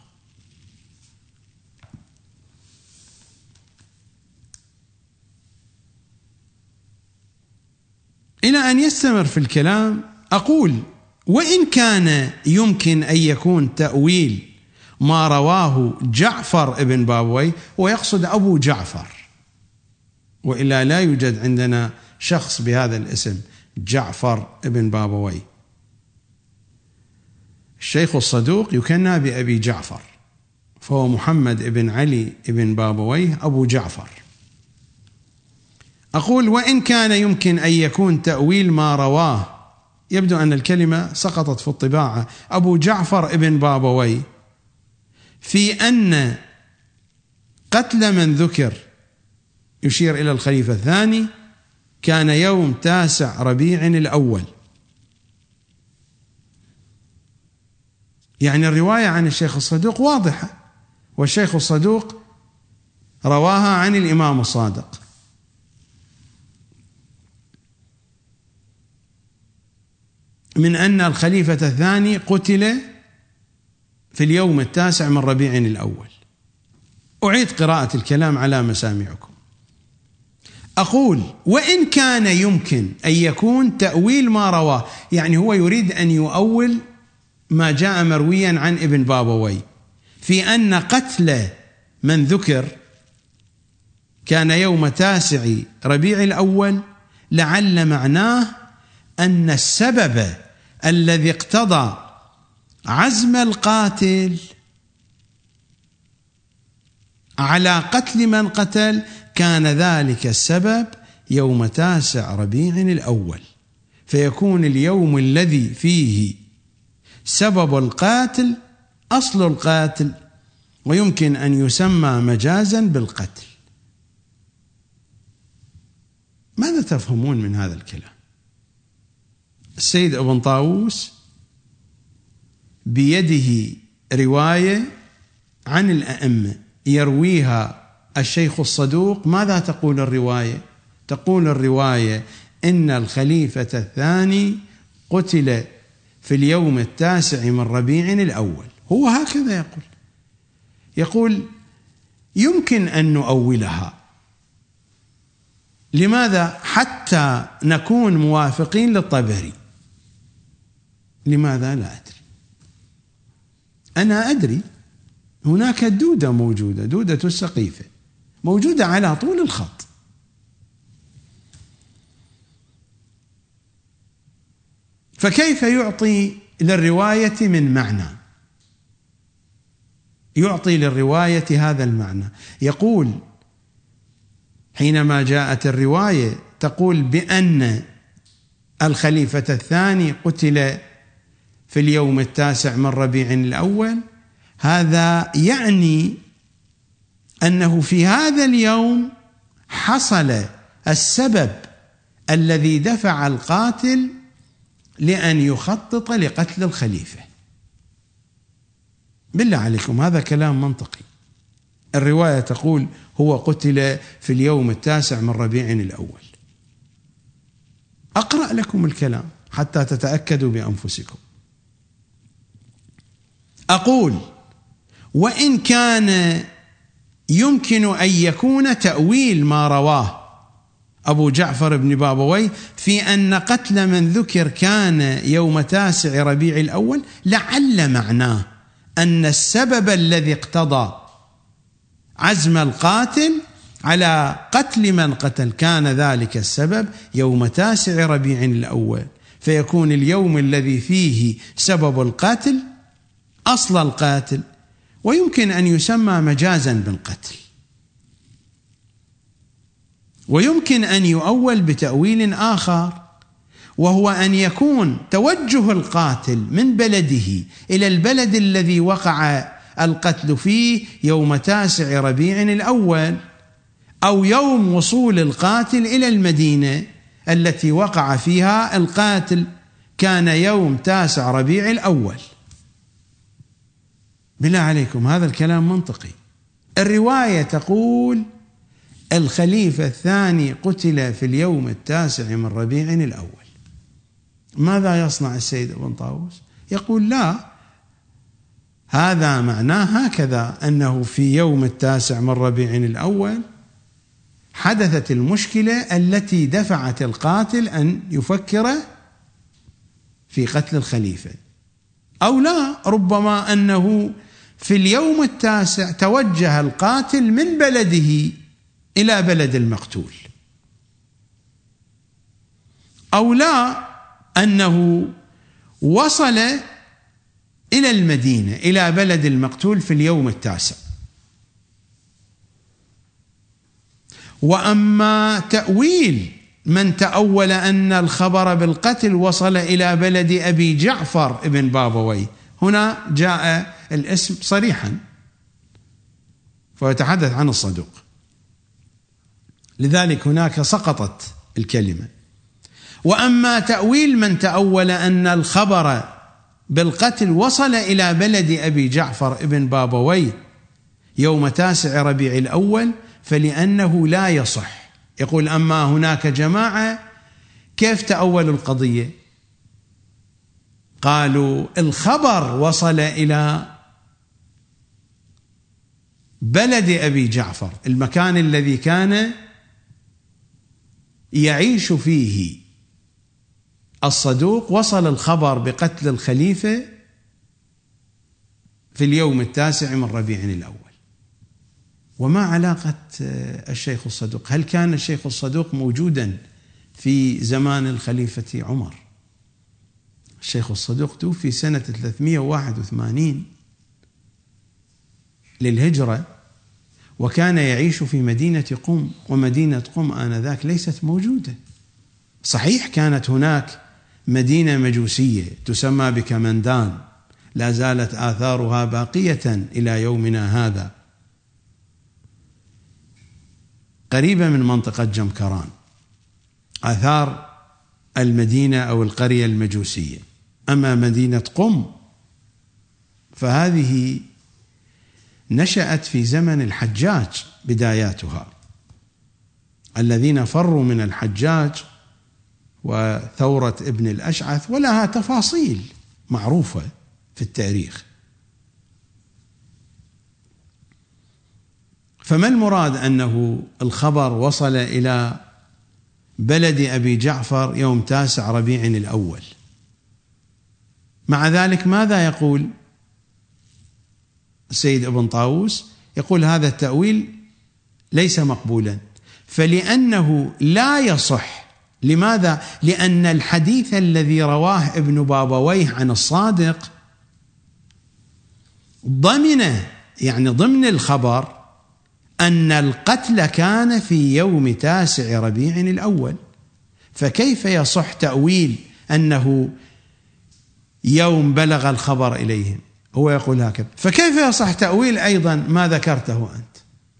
إلى أن يستمر في الكلام أقول: وإن كان يمكن أن يكون تأويل ما رواه جعفر ابن بابويه، ويقصد أبو جعفر، وإلا لا يوجد عندنا شخص بهذا الاسم جعفر ابن بابويه. الشيخ الصدوق يكنى بأبي جعفر، فهو محمد ابن علي ابن بابويه أبو جعفر. أقول: وإن كان يمكن أن يكون تأويل ما رواه، يبدو أن الكلمة سقطت في الطباعة، أبو جعفر ابن بابويه، في أن قتل من ذكر، يشير إلى الخليفة الثاني، كان يوم 9 ربيع الأول. يعني الرواية عن الشيخ الصدوق واضحة، والشيخ الصدوق رواها عن الإمام الصادق. من أن الخليفة الثاني قتل في اليوم 9 من ربيع الأول. أعيد قراءة الكلام على مسامعكم. أقول: وإن كان يمكن أن يكون تأويل ما رواه، يعني هو يريد أن يؤول ما جاء مرويا عن ابن بابويه في أن قتل من ذكر كان يوم 9 ربيع الأول، لعل معناه أن السبب الذي اقتضى عزم القاتل على قتل من قتل كان ذلك السبب يوم 9 ربيع الأول، فيكون اليوم الذي فيه سبب القاتل أصل القاتل، ويمكن أن يسمى مجازا بالقتل. ماذا تفهمون من هذا الكلام؟ السيد ابن طاووس بيده رواية عن الأئمة يرويها الشيخ الصدوق. ماذا تقول الرواية؟ تقول الرواية إن الخليفة الثاني قتل في اليوم 9 من ربيع الأول. هو هكذا يقول يمكن أن نؤولها. لماذا؟ حتى نكون موافقين للطبري. لماذا؟ لا أدري. أنا أدري هناك دودة موجودة، دودة السقيفة موجودة على طول الخط، فكيف يعطي للرواية من معنى؟ يعطي للرواية هذا المعنى. يقول حينما جاءت الرواية تقول بأن الخليفة الثاني قتل في اليوم 9 من ربيع الأول، هذا يعني أنه في هذا اليوم حصل السبب الذي دفع القاتل لأن يخطط لقتل الخليفة. بالله عليكم هذا كلام منطقي؟ الرواية تقول هو قتل في اليوم 9 من ربيع الأول. أقرأ لكم الكلام حتى تتأكدوا بأنفسكم. أقول: وإن كان يمكن أن يكون تأويل ما رواه أبو جعفر بن بابويه في أن قتل من ذكر كان يوم 9 ربيع الأول، لعل معناه أن السبب الذي اقتضى عزم القاتل على قتل من قتل كان ذلك السبب يوم 9 ربيع الأول، فيكون اليوم الذي فيه سبب القاتل أصل القاتل، ويمكن أن يسمى مجازا بالقتل، ويمكن أن يؤول بتأويل آخر، وهو أن يكون توجه القاتل من بلده إلى البلد الذي وقع القتل فيه يوم 9 ربيع الأول، أو يوم وصول القاتل إلى المدينة التي وقع فيها القاتل كان يوم 9 ربيع الأول. بالله عليكم هذا الكلام منطقي؟ الرواية تقول الخليفة الثاني قتل في اليوم 9 من ربيع الأول. ماذا يصنع السيد ابن طاووس؟ يقول لا، هذا معناه هكذا، أنه في يوم 9 من ربيع الأول حدثت المشكلة التي دفعت القاتل أن يفكر في قتل الخليفة، أو لا، ربما أنه في اليوم 9 توجه القاتل من بلده إلى بلد المقتول، أو لا، أنه وصل إلى المدينة إلى بلد المقتول في اليوم 9. وأما تأويل من تأول أن الخبر بالقتل وصل إلى بلد أبي جعفر ابن بابويه، هنا جاء الاسم صريحا فيتحدث عن الصدوق، لذلك هناك سقطت الكلمة. وأما تأويل من تأول أن الخبر بالقتل وصل إلى بلد أبي جعفر ابن بابويه يوم 9 ربيع الأول فلأنه لا يصح. يقول أما هناك جماعة كيف تأولوا القضية؟ قالوا الخبر وصل إلى بلد أبي جعفر، المكان الذي كان يعيش فيه الصدوق، وصل الخبر بقتل الخليفة في اليوم 9 من ربيع الأول. وما علاقة الشيخ الصدوق؟ هل كان الشيخ الصدوق موجودا في زمان الخليفة عمر؟ الشيخ الصدوق توفي سنة 381 للهجرة، وكان يعيش في مدينة قم، ومدينة قم آنذاك ليست موجودة. صحيح كانت هناك مدينة مجوسية تسمى بكمندان، لا زالت آثارها باقية إلى يومنا هذا، قريبة من منطقة جمكران، آثار المدينة أو القرية المجوسية. أما مدينة قم فهذه نشأت في زمن الحجاج بداياتها، الذين فروا من الحجاج وثورة ابن الأشعث، ولها تفاصيل معروفة في التاريخ. فما المراد أنه الخبر وصل إلى بلد أبي جعفر يوم 9 ربيع الأول؟ مع ذلك ماذا يقول السيد ابن طاووس؟ يقول هذا التأويل ليس مقبولا، فلأنه لا يصح. لماذا؟ لأن الحديث الذي رواه ابن بابويه عن الصادق ضمن الخبر أن القتل كان في يوم 9 ربيع الأول، فكيف يصح تأويل أنه يوم بلغ الخبر إليهم؟ هو يقول هكذا، فكيف يصح تأويل أيضا ما ذكرته أنت؟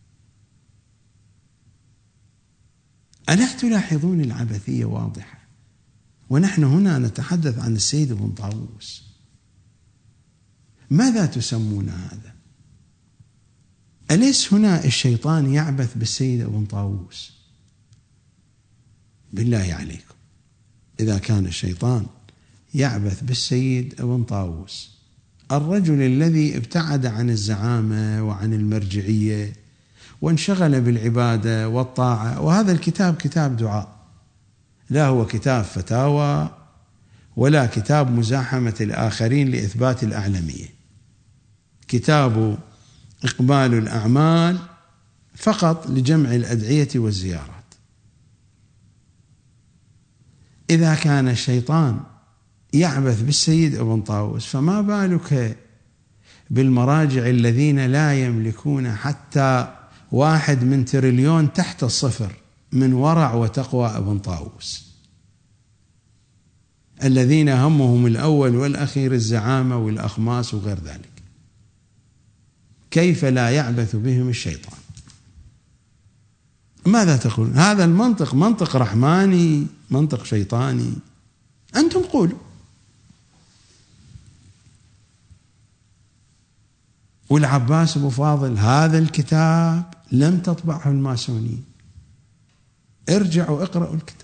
ألا تلاحظون العبثية واضحة؟ ونحن هنا نتحدث عن السيد ابن طاووس، ماذا تسمون هذا؟ أليس هنا الشيطان يعبث بالسيد ابن طاووس؟ بالله عليكم، إذا كان الشيطان يعبث بالسيد ابن طاووس، الرجل الذي ابتعد عن الزعامة وعن المرجعية وانشغل بالعبادة والطاعة، وهذا الكتاب كتاب دعاء، لا هو كتاب فتاوى ولا كتاب مزاحمة الآخرين لإثبات الأعلمية، كتاب إقبال الأعمال فقط لجمع الأدعية والزيارات. إذا كان الشيطان يعبث بالسيد ابن طاووس، فما بالك بالمراجع الذين لا يملكون حتى 1 من تريليون تحت الصفر من ورع وتقوى ابن طاووس، الذين همهم الأول والأخير الزعامة والأخماس وغير ذلك. كيف لا يعبث بهم الشيطان؟ ماذا تقول؟ هذا المنطق منطق رحماني، منطق شيطاني؟ أنتم قولوا. والعباس أبو فاضل هذا الكتاب لم تطبعه الماسونية، ارجعوا اقرأوا الكتاب.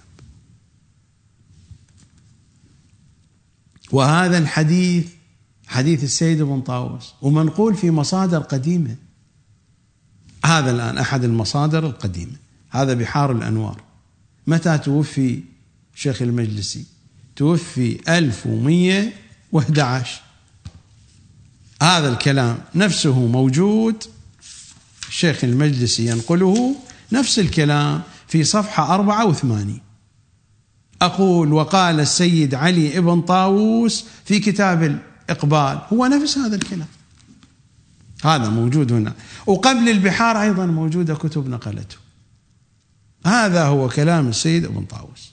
وهذا الحديث حديث السيد ابن طاووس ومنقول في مصادر قديمة. هذا الآن أحد المصادر القديمة، هذا بحار الأنوار. متى توفي شيخ المجلسي؟ توفي 1111. هذا الكلام نفسه موجود، الشيخ المجلسي ينقله نفس الكلام في صفحة 84. أقول وقال السيد علي ابن طاووس في كتاب الإقبال، هو نفس هذا الكلام، هذا موجود هنا. وقبل البحار أيضا موجودة كتب نقلته. هذا هو كلام السيد ابن طاووس.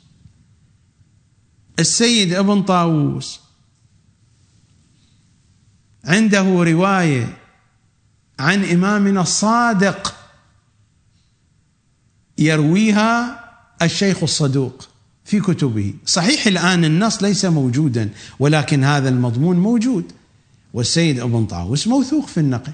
السيد ابن طاووس عنده رواية عن إمامنا الصادق يرويها الشيخ الصدوق في كتبه. صحيح الآن النص ليس موجودا، ولكن هذا المضمون موجود، والسيد ابن طاووس موثوق في النقل،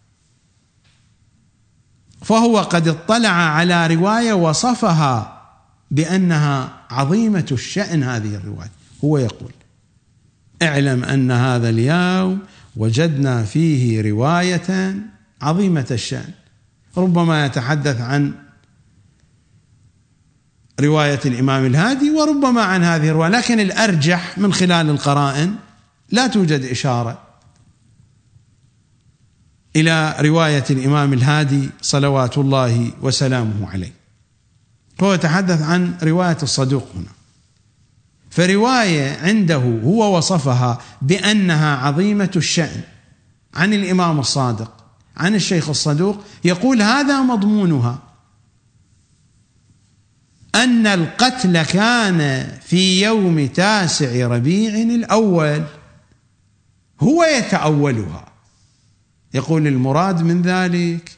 فهو قد اطلع على رواية وصفها بأنها عظيمة الشأن. هذه الرواية هو يقول: اعلم أن هذا اليوم وجدنا فيه رواية عظيمة الشأن. ربما يتحدث عن رواية الإمام الهادي وربما عن هذه الرواية، لكن الأرجح من خلال القرائن لا توجد إشارة إلى رواية الإمام الهادي صلوات الله وسلامه عليه. هو يتحدث عن رواية الصدوق هنا، فرواية عنده هو وصفها بأنها عظيمة الشأن عن الإمام الصادق عن الشيخ الصدوق، يقول هذا مضمونها أن القتل كان في يوم 9 ربيع الأول. هو يتأولها، يقول المراد من ذلك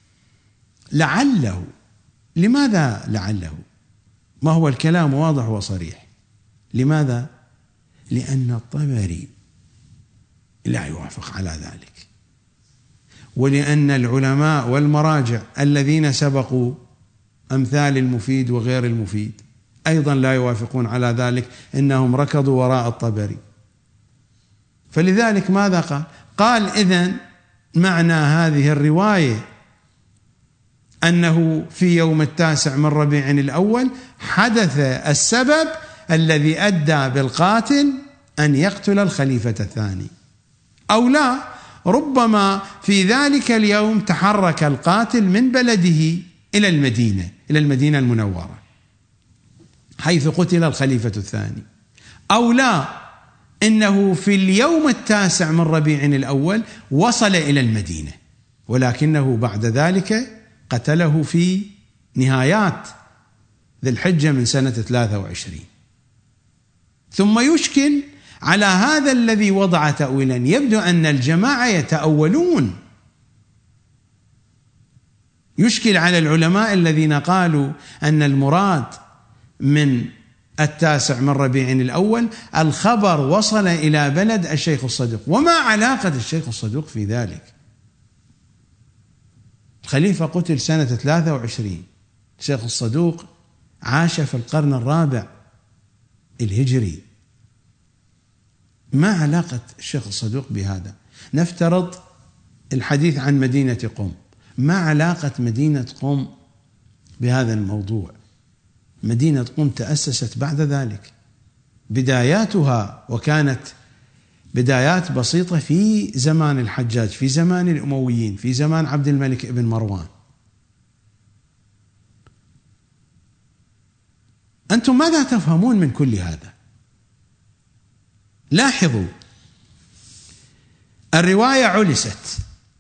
لعله. لماذا لعله؟ ما هو الكلام واضح وصريح. لماذا؟ لأن الطبري لا يوافق على ذلك، ولأن العلماء والمراجع الذين سبقوا أمثال المفيد وغير المفيد أيضا لا يوافقون على ذلك، إنهم ركضوا وراء الطبري. فلذلك ماذا قال؟ قال إذن معنى هذه الرواية أنه في يوم 9 من ربيع الأول حدث السبب الذي أدى بالقاتل أن يقتل الخليفة الثاني، أو لا، ربما في ذلك اليوم تحرك القاتل من بلده إلى المدينة المنورة حيث قتل الخليفة الثاني، أو لا، إنه في اليوم 9 من ربيع الأول وصل إلى المدينة، ولكنه بعد ذلك قتله في نهايات ذي الحجة من سنة 23. ثم يشكل على هذا الذي وضع تأويلا. يبدو أن الجماعة يتأولون. يشكل على العلماء الذين قالوا أن المراد من 9 من ربيع الأول الخبر وصل إلى بلد الشيخ الصدوق. وما علاقة الشيخ الصدوق في ذلك؟ الخليفة قتل سنة 23، الشيخ الصدوق عاش في القرن الرابع الهجري. ما علاقة الشيخ الصدوق بهذا؟ نفترض الحديث عن مدينة قم، ما علاقة مدينة قم بهذا الموضوع؟ مدينة قم تأسست بعد ذلك، بداياتها وكانت بدايات بسيطة في زمان الحجاج، في زمان الأمويين، في زمان عبد الملك ابن مروان. أنتم ماذا تفهمون من كل هذا؟ لاحظوا، الرواية علست.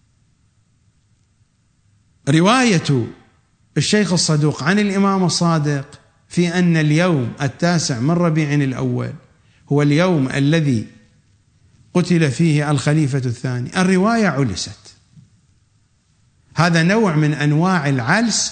رواية الشيخ الصدوق عن الإمام الصادق في أن اليوم 9 من ربيع الأول هو اليوم الذي قتل فيه الخليفة الثاني. الرواية علست. هذا نوع من أنواع العلس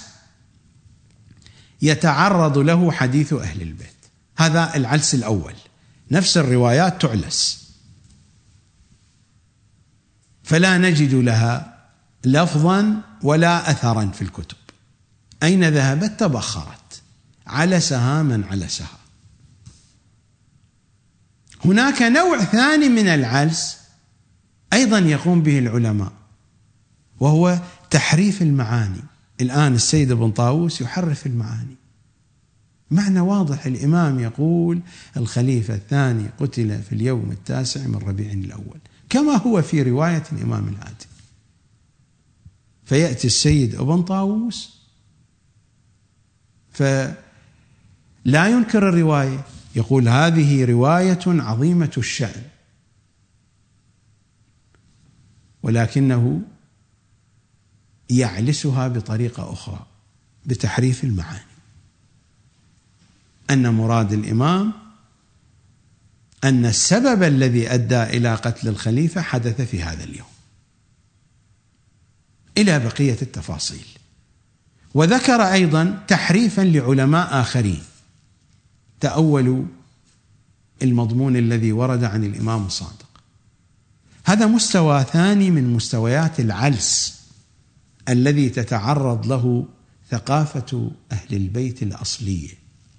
يتعرض له حديث أهل البيت. هذا العلس الأول، نفس الروايات تعلس. فلا نجد لها لفظا ولا أثرا في الكتب. أين ذهبت؟ تبخرت، علسها من علسها. هناك نوع ثاني من العلس أيضا يقوم به العلماء، وهو تحريف المعاني. الآن السيد ابن طاووس يحرف المعاني، معنى واضح. الإمام يقول الخليفة الثاني قتل في اليوم 9 من ربيع الأول، كما هو في رواية الإمام الهادي. فيأتي السيد ابن طاووس فلا ينكر الرواية، يقول هذه رواية عظيمة الشأن، ولكنه يعلسها بطريقة أخرى بتحريف المعاني، أن مراد الإمام أن السبب الذي أدى إلى قتل الخليفة حدث في هذا اليوم، إلى بقية التفاصيل. وذكر أيضا تحريفا لعلماء آخرين تأولوا المضمون الذي ورد عن الإمام الصادق. هذا مستوى ثاني من مستويات العلس الذي تتعرض له ثقافة أهل البيت الأصلية.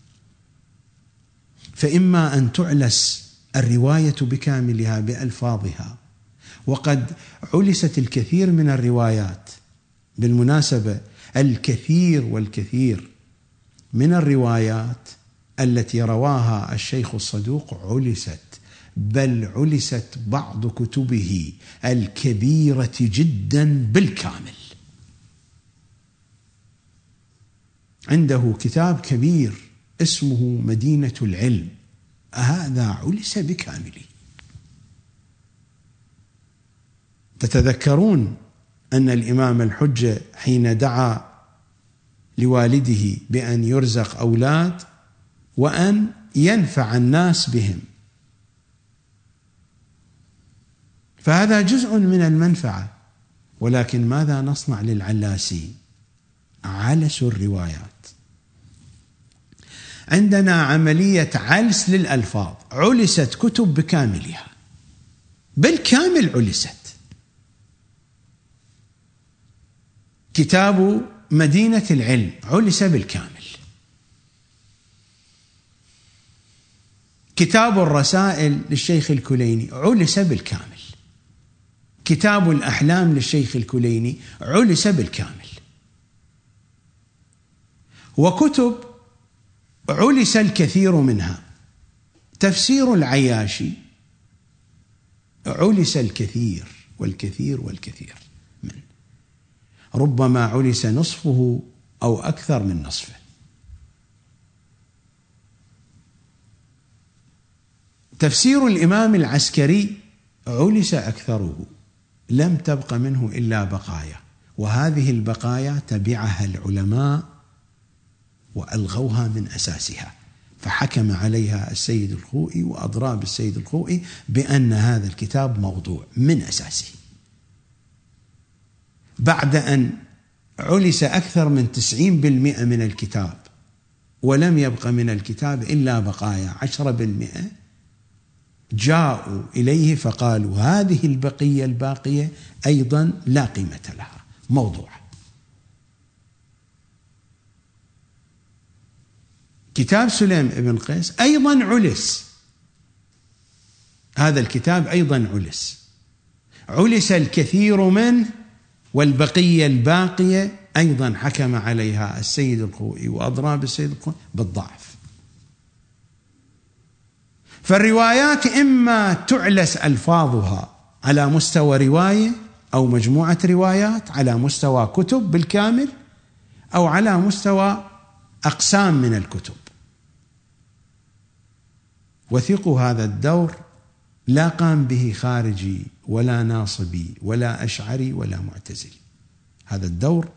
فإما أن تعلس الرواية بكاملها بألفاظها، وقد علست الكثير من الروايات. بالمناسبة الكثير والكثير من الروايات التي رواها الشيخ الصدوق علست، بل علست بعض كتبه الكبيرة جدا بالكامل. عنده كتاب كبير اسمه مدينة العلم، هذا علس بكامله. تتذكرون أن الإمام الحجة حين دعا لوالده بأن يرزق أولاد وأن ينفع الناس بهم، فهذا جزء من المنفعة. ولكن ماذا نصنع للعلاسين؟ علسوا الروايات. عندنا عملية علس للألفاظ، علست كتب بكاملها، بالكامل علست. كتاب مدينة العلم علس بالكامل، كتاب الرسائل للشيخ الكليني علس بالكامل، كتاب الأحلام للشيخ الكليني علس بالكامل، وكتب علس الكثير منها. تفسير العياشي علس الكثير والكثير والكثير منه، ربما علس نصفه أو أكثر من نصفه. تفسير الإمام العسكري علس أكثره، لم تبق منه إلا بقايا، وهذه البقايا تبعها العلماء وألغوها من أساسها، فحكم عليها السيد الخوئي وأضرى بالسيد الخوئي بأن هذا الكتاب موضوع من أساسه، بعد أن علس أكثر من 90% من الكتاب، ولم يبق من الكتاب إلا بقايا 10%. جاءوا إليه فقالوا هذه البقية الباقية أيضا لا قيمة لها، موضوع. كتاب سليم ابن قيس أيضا علس، هذا الكتاب أيضا علس الكثير منه، والبقية الباقية أيضا حكم عليها السيد الخوئي وأضرى بالسيد الخوئي بالضعف. فالروايات إما تعلس ألفاظها على مستوى رواية أو مجموعة روايات على مستوى كتب بالكامل، أو على مستوى أقسام من الكتب. وثقوا هذا الدور لا قام به خارجي ولا ناصبي ولا أشعري ولا معتزلي، هذا الدور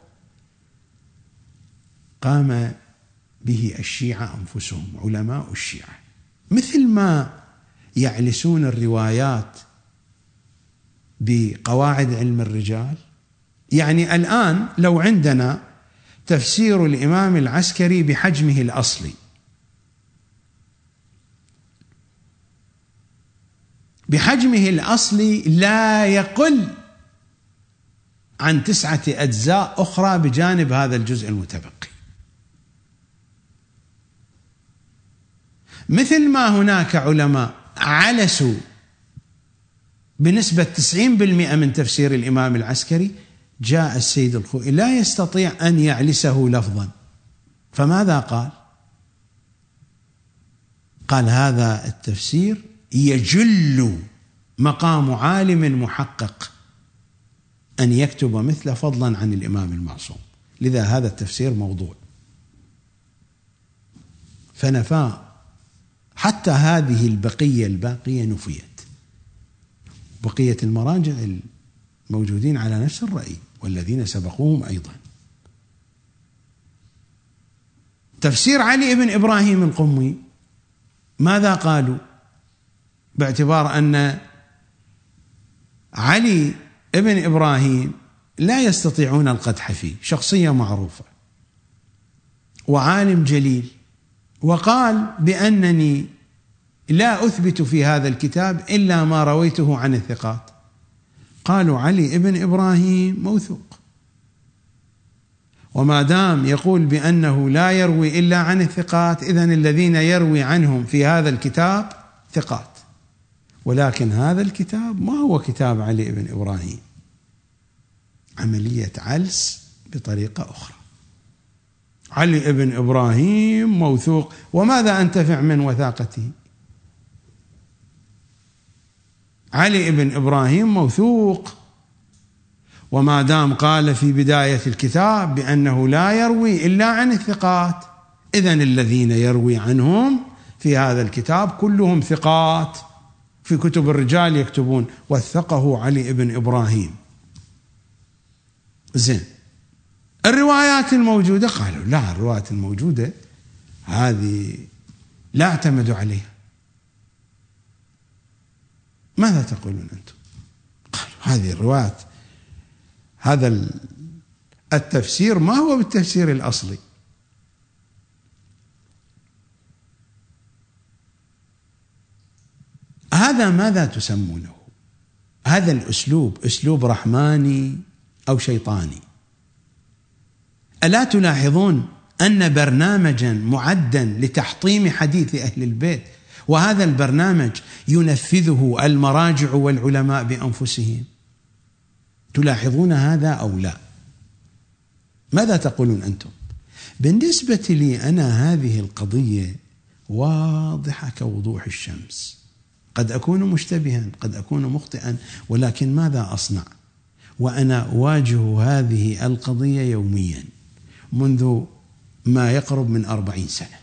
قام به الشيعة أنفسهم، علماء الشيعة، مثل ما يعلسون الروايات بقواعد علم الرجال. يعني الآن لو عندنا تفسير الإمام العسكري بحجمه الأصلي، بحجمه الأصلي لا يقل عن 9 أجزاء أخرى بجانب هذا الجزء المتبقي. مثل ما هناك علماء علسوا بنسبة 90% من تفسير الإمام العسكري، جاء السيد الخوئي لا يستطيع أن يعلسه لفظا، فماذا قال؟ قال هذا التفسير يجل مقام عالم محقق أن يكتب مثل فضلا عن الإمام المعصوم، لذا هذا التفسير موضوع. فنفى حتى هذه البقية الباقية نفيت، بقية المراجع الموجودين على نفس الرأي والذين سبقوهم أيضا. تفسير علي بن إبراهيم القمي ماذا قالوا؟ باعتبار أن علي بن إبراهيم لا يستطيعون القدح فيه، شخصية معروفة وعالم جليل، وقال بأنني لا أثبت في هذا الكتاب إلا ما رويته عن الثقات. قالوا علي بن إبراهيم موثوق، وما دام يقول بأنه لا يروي إلا عن الثقات، إذن الذين يروي عنهم في هذا الكتاب ثقات. ولكن هذا الكتاب ما هو كتاب علي بن إبراهيم، عملية علس بطريقة أخرى. علي بن إبراهيم موثوق، وماذا أنتفع من وثاقته؟ علي بن إبراهيم موثوق، وما دام قال في بداية الكتاب بأنه لا يروي إلا عن الثقات، إذن الذين يروي عنهم في هذا الكتاب كلهم ثقات. في كتب الرجال يكتبون وثقه علي بن إبراهيم. زين، الروايات الموجودة قالوا لا، الروايات الموجودة هذه لا اعتمد عليها. ماذا تقولون أنتم؟ قالوا هذه الروايات، هذا التفسير ما هو بالتفسير الأصلي. هذا ماذا تسمونه؟ هذا الأسلوب أسلوب رحماني أو شيطاني؟ ألا تلاحظون أن برنامجا معدا لتحطيم حديث أهل البيت، وهذا البرنامج ينفذه المراجع والعلماء بأنفسهم؟ تلاحظون هذا أو لا؟ ماذا تقولون أنتم؟ بالنسبة لي أنا هذه القضية واضحة كوضوح الشمس. قد أكون مشتبها، قد أكون مخطئا، ولكن ماذا أصنع وأنا أواجه هذه القضية يوميا منذ ما يقرب من 40 سنة.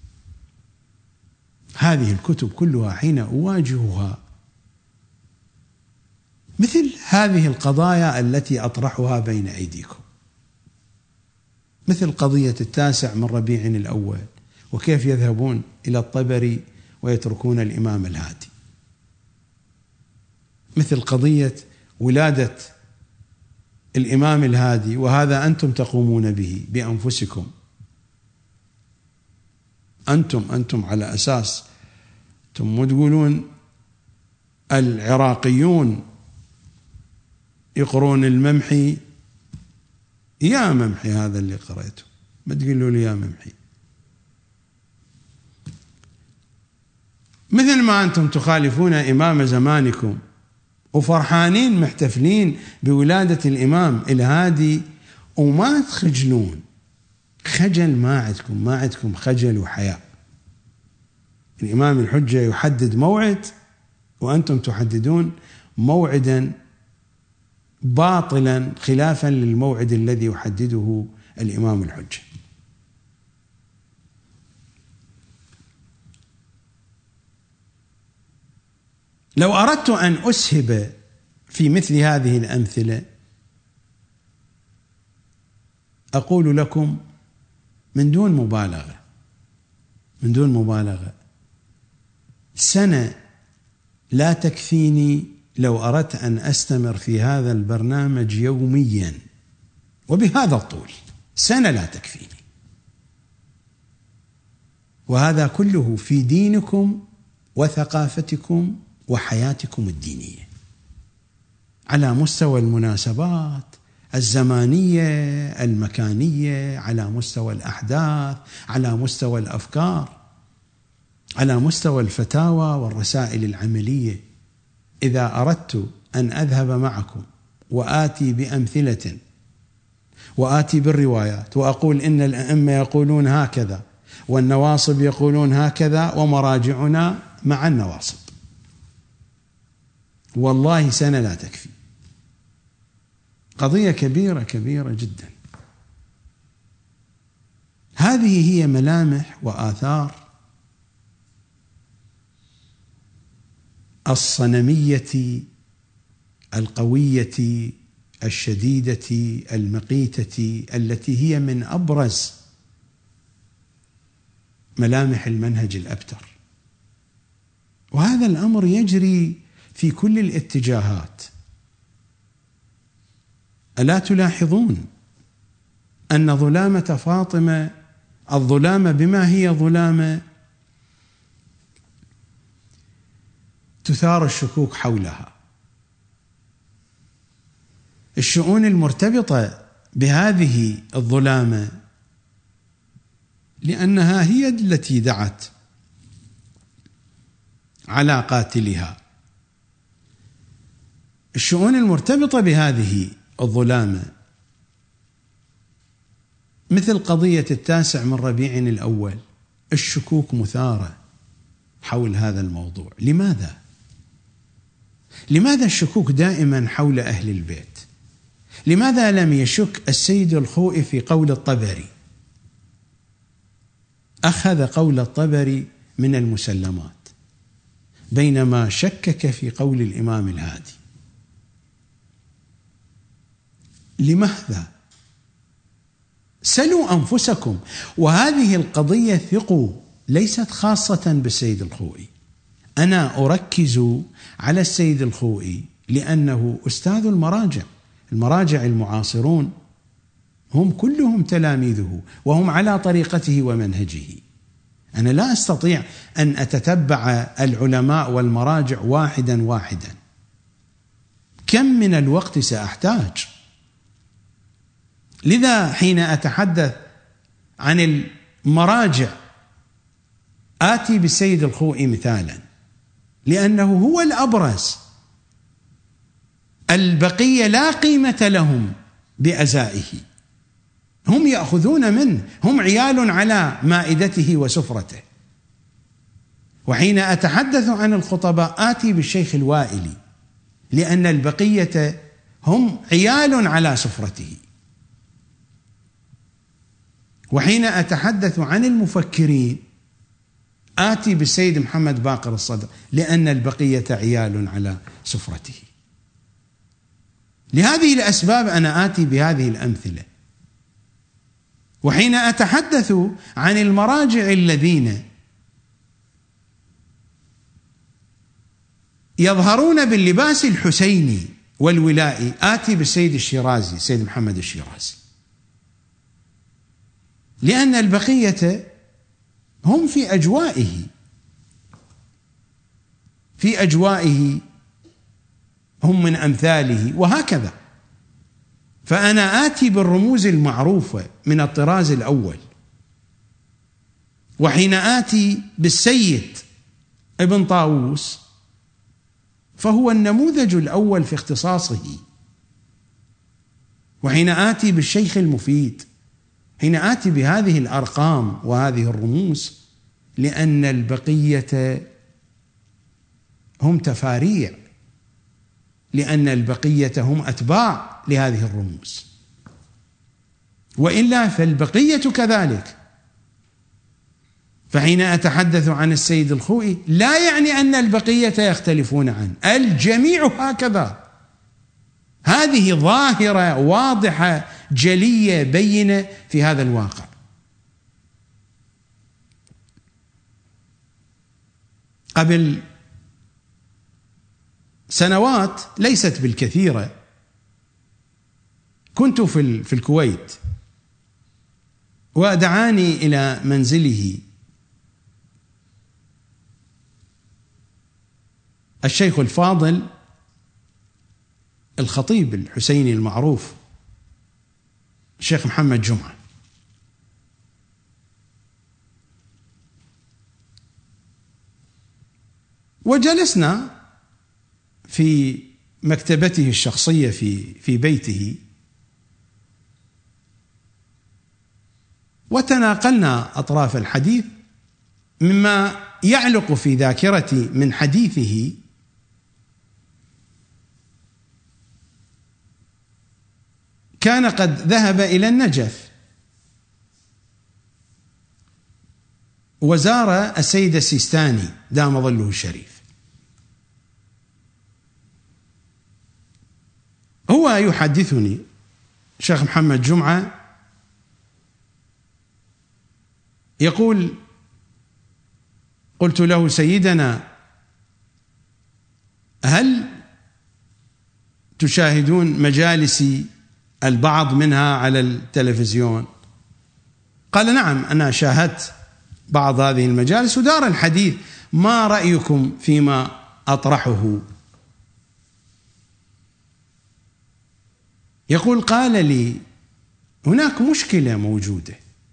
هذه الكتب كلها حين أواجهها مثل هذه القضايا التي أطرحها بين أيديكم، مثل قضية 9 من ربيع الأول، وكيف يذهبون إلى الطبري ويتركون الإمام الهادي، مثل قضية ولادة الإمام الهادي، وهذا أنتم تقومون به بأنفسكم. أنتم على أساس أنتم تقولون العراقيون يقرون الممحي. يا ممحي هذا اللي قرأته، ما تقولوا لي يا ممحي. مثل ما أنتم تخالفون إمام زمانكم وفرحانين محتفلين بولادة الإمام الهادي وما تخجلون، خجل ما عندكم خجل وحياء. الإمام الحجة يحدد موعد وأنتم تحددون موعدا باطلا خلافا للموعد الذي يحدده الإمام الحجة. لو أردت أن أسهب في مثل هذه الأمثلة أقول لكم من دون مبالغة سنة لا تكفيني لو أردت أن أستمر في هذا البرنامج يوميا وبهذا الطول. سنة لا تكفيني، وهذا كله في دينكم وثقافتكم وحياتكم الدينية على مستوى المناسبات، الزمانية المكانية، على مستوى الأحداث، على مستوى الأفكار، على مستوى الفتاوى والرسائل العملية. إذا أردت أن أذهب معكم وآتي بأمثلة وآتي بالروايات وأقول إن الأئمة يقولون هكذا والنواصب يقولون هكذا ومراجعنا مع النواصب، والله سنة لا تكفي. قضية كبيرة كبيرة جدا. هذه هي ملامح وآثار الصنمية القوية الشديدة المقيتة، التي هي من أبرز ملامح المنهج الأبتر. وهذا الأمر يجري في كل الاتجاهات. ألا تلاحظون أن ظلامة فاطمة، الظلامة بما هي ظلامة، تثار الشكوك حولها. الشؤون المرتبطة بهذه الظلامة لأنها هي التي دعت على قاتلها. الشؤون المرتبطة بهذه الظلامة مثل قضية 9 من ربيع الأول، الشكوك مثارة حول هذا الموضوع. لماذا؟ لماذا الشكوك دائما حول أهل البيت؟ لماذا لم يشك السيد الخوئي في قول الطبري؟ أخذ قول الطبري من المسلمات، بينما شكك في قول الإمام الهادي. لماذا؟ سلوا أنفسكم. وهذه القضية ثقوا ليست خاصة بالسيد الخوئي. أنا أركز على السيد الخوئي لأنه أستاذ المراجع. المراجع المعاصرون هم كلهم تلاميذه وهم على طريقته ومنهجه. أنا لا أستطيع أن أتتبع العلماء والمراجع واحدا واحدا. كم من الوقت سأحتاج؟ لذا حين أتحدث عن المراجع آتي بالسيد الخوئي مثالا، لأنه هو الأبرز. البقية لا قيمة لهم بأزائه، هم يأخذون منه، هم عيال على مائدته وسفرته. وحين أتحدث عن الخطباء آتي بالشيخ الوائلي، لأن البقية هم عيال على سفرته. وحين أتحدث عن المفكرين آتي بالسيد محمد باقر الصدر، لأن البقية عيال على سفرته. لهذه الأسباب أنا آتي بهذه الأمثلة. وحين أتحدث عن المراجع الذين يظهرون باللباس الحسيني والولائي آتي بالسيد الشيرازي، سيد محمد الشيرازي، لأن البقية هم في أجوائه هم من أمثاله، وهكذا. فأنا آتي بالرموز المعروفة من الطراز الأول. وحين آتي بالسيد ابن طاووس فهو النموذج الأول في اختصاصه. وحين آتي بالشيخ المفيد، حين آتي بهذه الأرقام وهذه الرموز، لأن البقية هم تفاريع، لأن البقية هم أتباع لهذه الرموز. وإلا فالبقية كذلك. فحين أتحدث عن السيد الخوئي لا يعني أن البقية يختلفون عنه، الجميع هكذا. هذه ظاهرة واضحة جلية بينة في هذا الواقع. قبل سنوات ليست بالكثيرة كنت في الكويت، ودعاني إلى منزله الشيخ الفاضل الخطيب الحسيني المعروف الشيخ محمد جمعة. وجلسنا في مكتبته الشخصية في بيته، وتناقلنا أطراف الحديث. مما يعلق في ذاكرتي من حديثه كان قد ذهب إلى النجف وزار السيد السيستاني دام ظله الشريف. هو يحدثني الشيخ محمد جمعة يقول: قلت له: سيدنا، هل تشاهدون مجالسي البعض منها على التلفزيون؟ قال: نعم، أنا شاهدت بعض هذه المجالس ودار الحديث، ما رأيكم فيما أطرحه؟ يقول: قال لي: هناك مشكلة موجودة،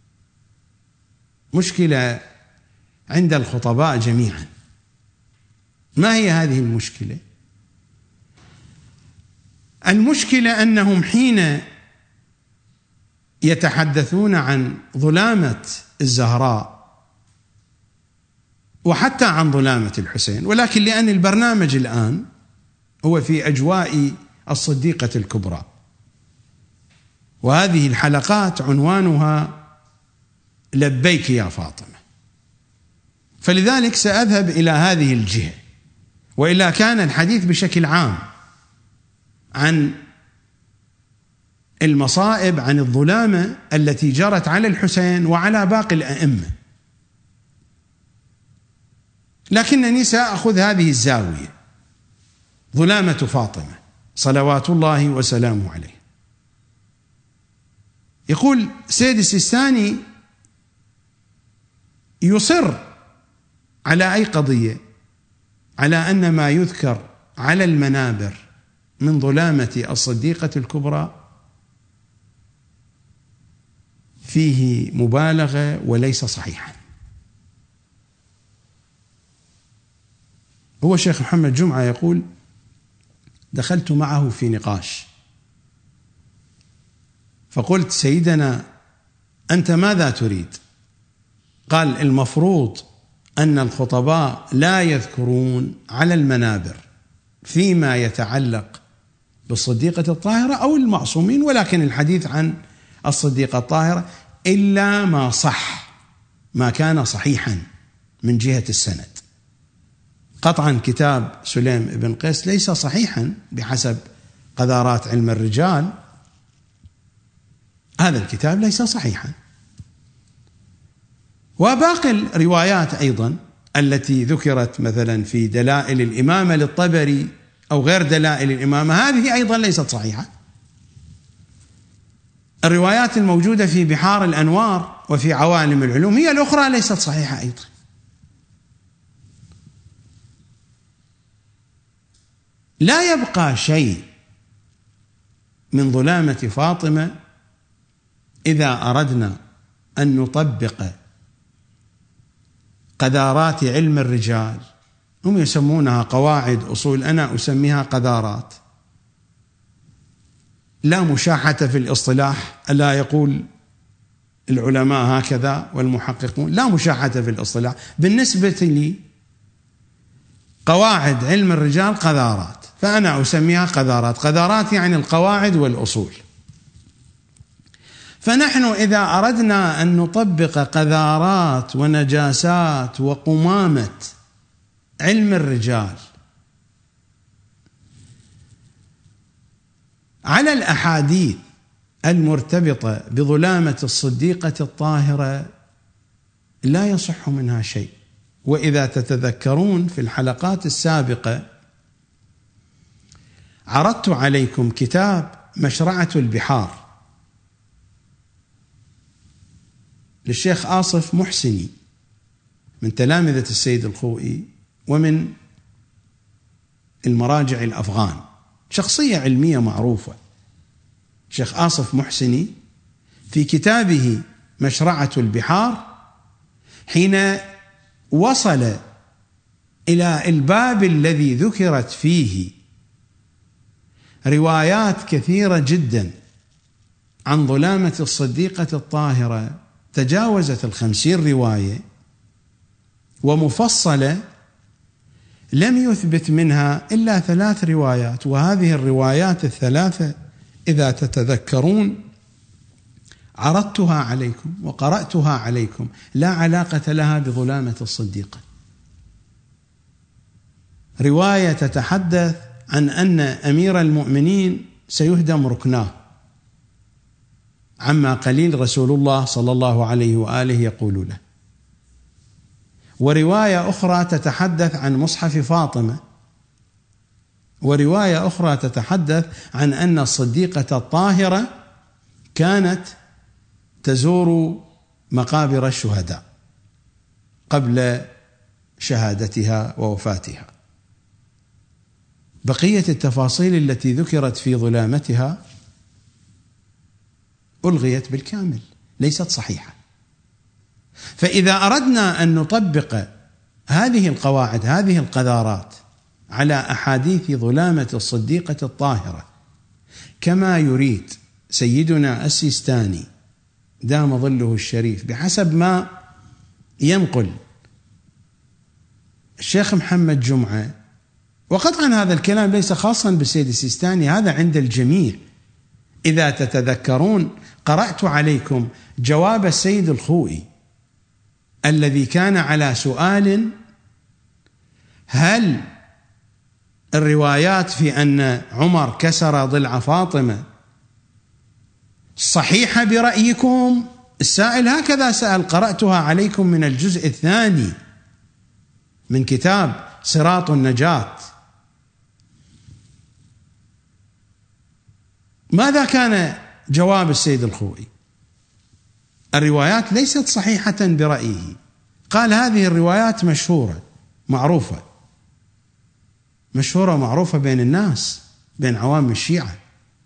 مشكلة عند الخطباء جميعا. ما هي هذه المشكلة؟ المشكلة أنهم حين يتحدثون عن ظلامة الزهراء وحتى عن ظلامة الحسين، ولكن لأن البرنامج الآن هو في أجواء الصديقة الكبرى، وهذه الحلقات عنوانها لبيك يا فاطمة، فلذلك سأذهب إلى هذه الجهة. وإلا كان الحديث بشكل عام عن المصائب، عن الظلامة التي جرت على الحسين وعلى باقي الأئمة، لكنني سأخذ هذه الزاوية، ظلامة فاطمة صلوات الله وسلامه عليه. يقول سيد السيستاني يصر على أي قضية على أن ما يذكر على المنابر من ظلامة الصديقة الكبرى فيه مبالغة وليس صحيحا. هو الشيخ محمد جمعة يقول: دخلت معه في نقاش فقلت: سيدنا، أنت ماذا تريد؟ قال: المفروض أن الخطباء لا يذكرون على المنابر فيما يتعلق بالصديقة الطاهرة أو المعصومين، ولكن الحديث عن الصديقة الطاهرة إلا ما صح، ما كان صحيحا من جهة السند. قطعا كتاب سليم بن قيس ليس صحيحا بحسب قذارات علم الرجال، هذا الكتاب ليس صحيحا. وباقي الروايات أيضا التي ذكرت مثلا في دلائل الإمامة للطبري أو غير دلائل الإمامة، هذه أيضا ليست صحيحة. الروايات الموجودة في بحار الأنوار وفي عوالم العلوم هي الأخرى ليست صحيحة أيضا. لا يبقى شيء من ظلامة فاطمة إذا أردنا أن نطبق قذارات علم الرجال. هم يسمونها قواعد أصول، أنا أسميها قذارات. لا مشاحة في الاصطلاح، ألا يقول العلماء هكذا والمحققون، لا مشاحة في الاصطلاح. بالنسبة لي قواعد علم الرجال قذارات، فأنا أسميها قذارات. قذارات يعني القواعد والأصول. فنحن إذا أردنا أن نطبق قذارات ونجاسات وقمامة علم الرجال على الأحاديث المرتبطة بظلامة الصديقة الطاهرة لا يصح منها شيء. وإذا تتذكرون في الحلقات السابقة عرضت عليكم كتاب مشرعة البحار للشيخ آصف محسني من تلامذة السيد الخوئي ومن المراجع الأفغان، شخصية علمية معروفة. الشيخ آصف محسني في كتابه مشرعة البحار حين وصل إلى الباب الذي ذكرت فيه روايات كثيرة جدا عن ظلامة الصديقة الطاهرة، تجاوزت 50 رواية ومفصلة، لم يثبت منها إلا 3 روايات. وهذه الروايات الثلاثة إذا تتذكرون عرضتها عليكم وقرأتها عليكم، لا علاقة لها بظلامة الصديقة. رواية تتحدث عن أن أمير المؤمنين سيهدم ركناه، عما قليل رسول الله صلى الله عليه وآله يقول له. ورواية أخرى تتحدث عن مصحف فاطمة، ورواية أخرى تتحدث عن أن الصديقة الطاهرة كانت تزور مقابر الشهداء قبل شهادتها ووفاتها. بقية التفاصيل التي ذكرت في ظلامتها ألغيت بالكامل، ليست صحيحة. فإذا أردنا أن نطبق هذه القواعد، هذه القذارات، على أحاديث ظلامة الصديقة الطاهرة كما يريد سيدنا السيستاني دام ظله الشريف، بحسب ما ينقل الشيخ محمد جمعة، وقطعا هذا الكلام ليس خاصا بالسيد السيستاني، هذا عند الجميع. إذا تتذكرون قرأت عليكم جواب السيد الخوئي الذي كان على سؤال: هل الروايات في أن عمر كسر ضلع فاطمة صحيحة برأيكم؟ السائل هكذا سأل، قرأتها عليكم من الجزء الثاني من كتاب صراط النجاة. ماذا كان جواب السيد الخوئي؟ الروايات ليست صحيحة برأيه، قال هذه الروايات مشهورة معروفة، مشهورة معروفة بين الناس، بين عوام الشيعة،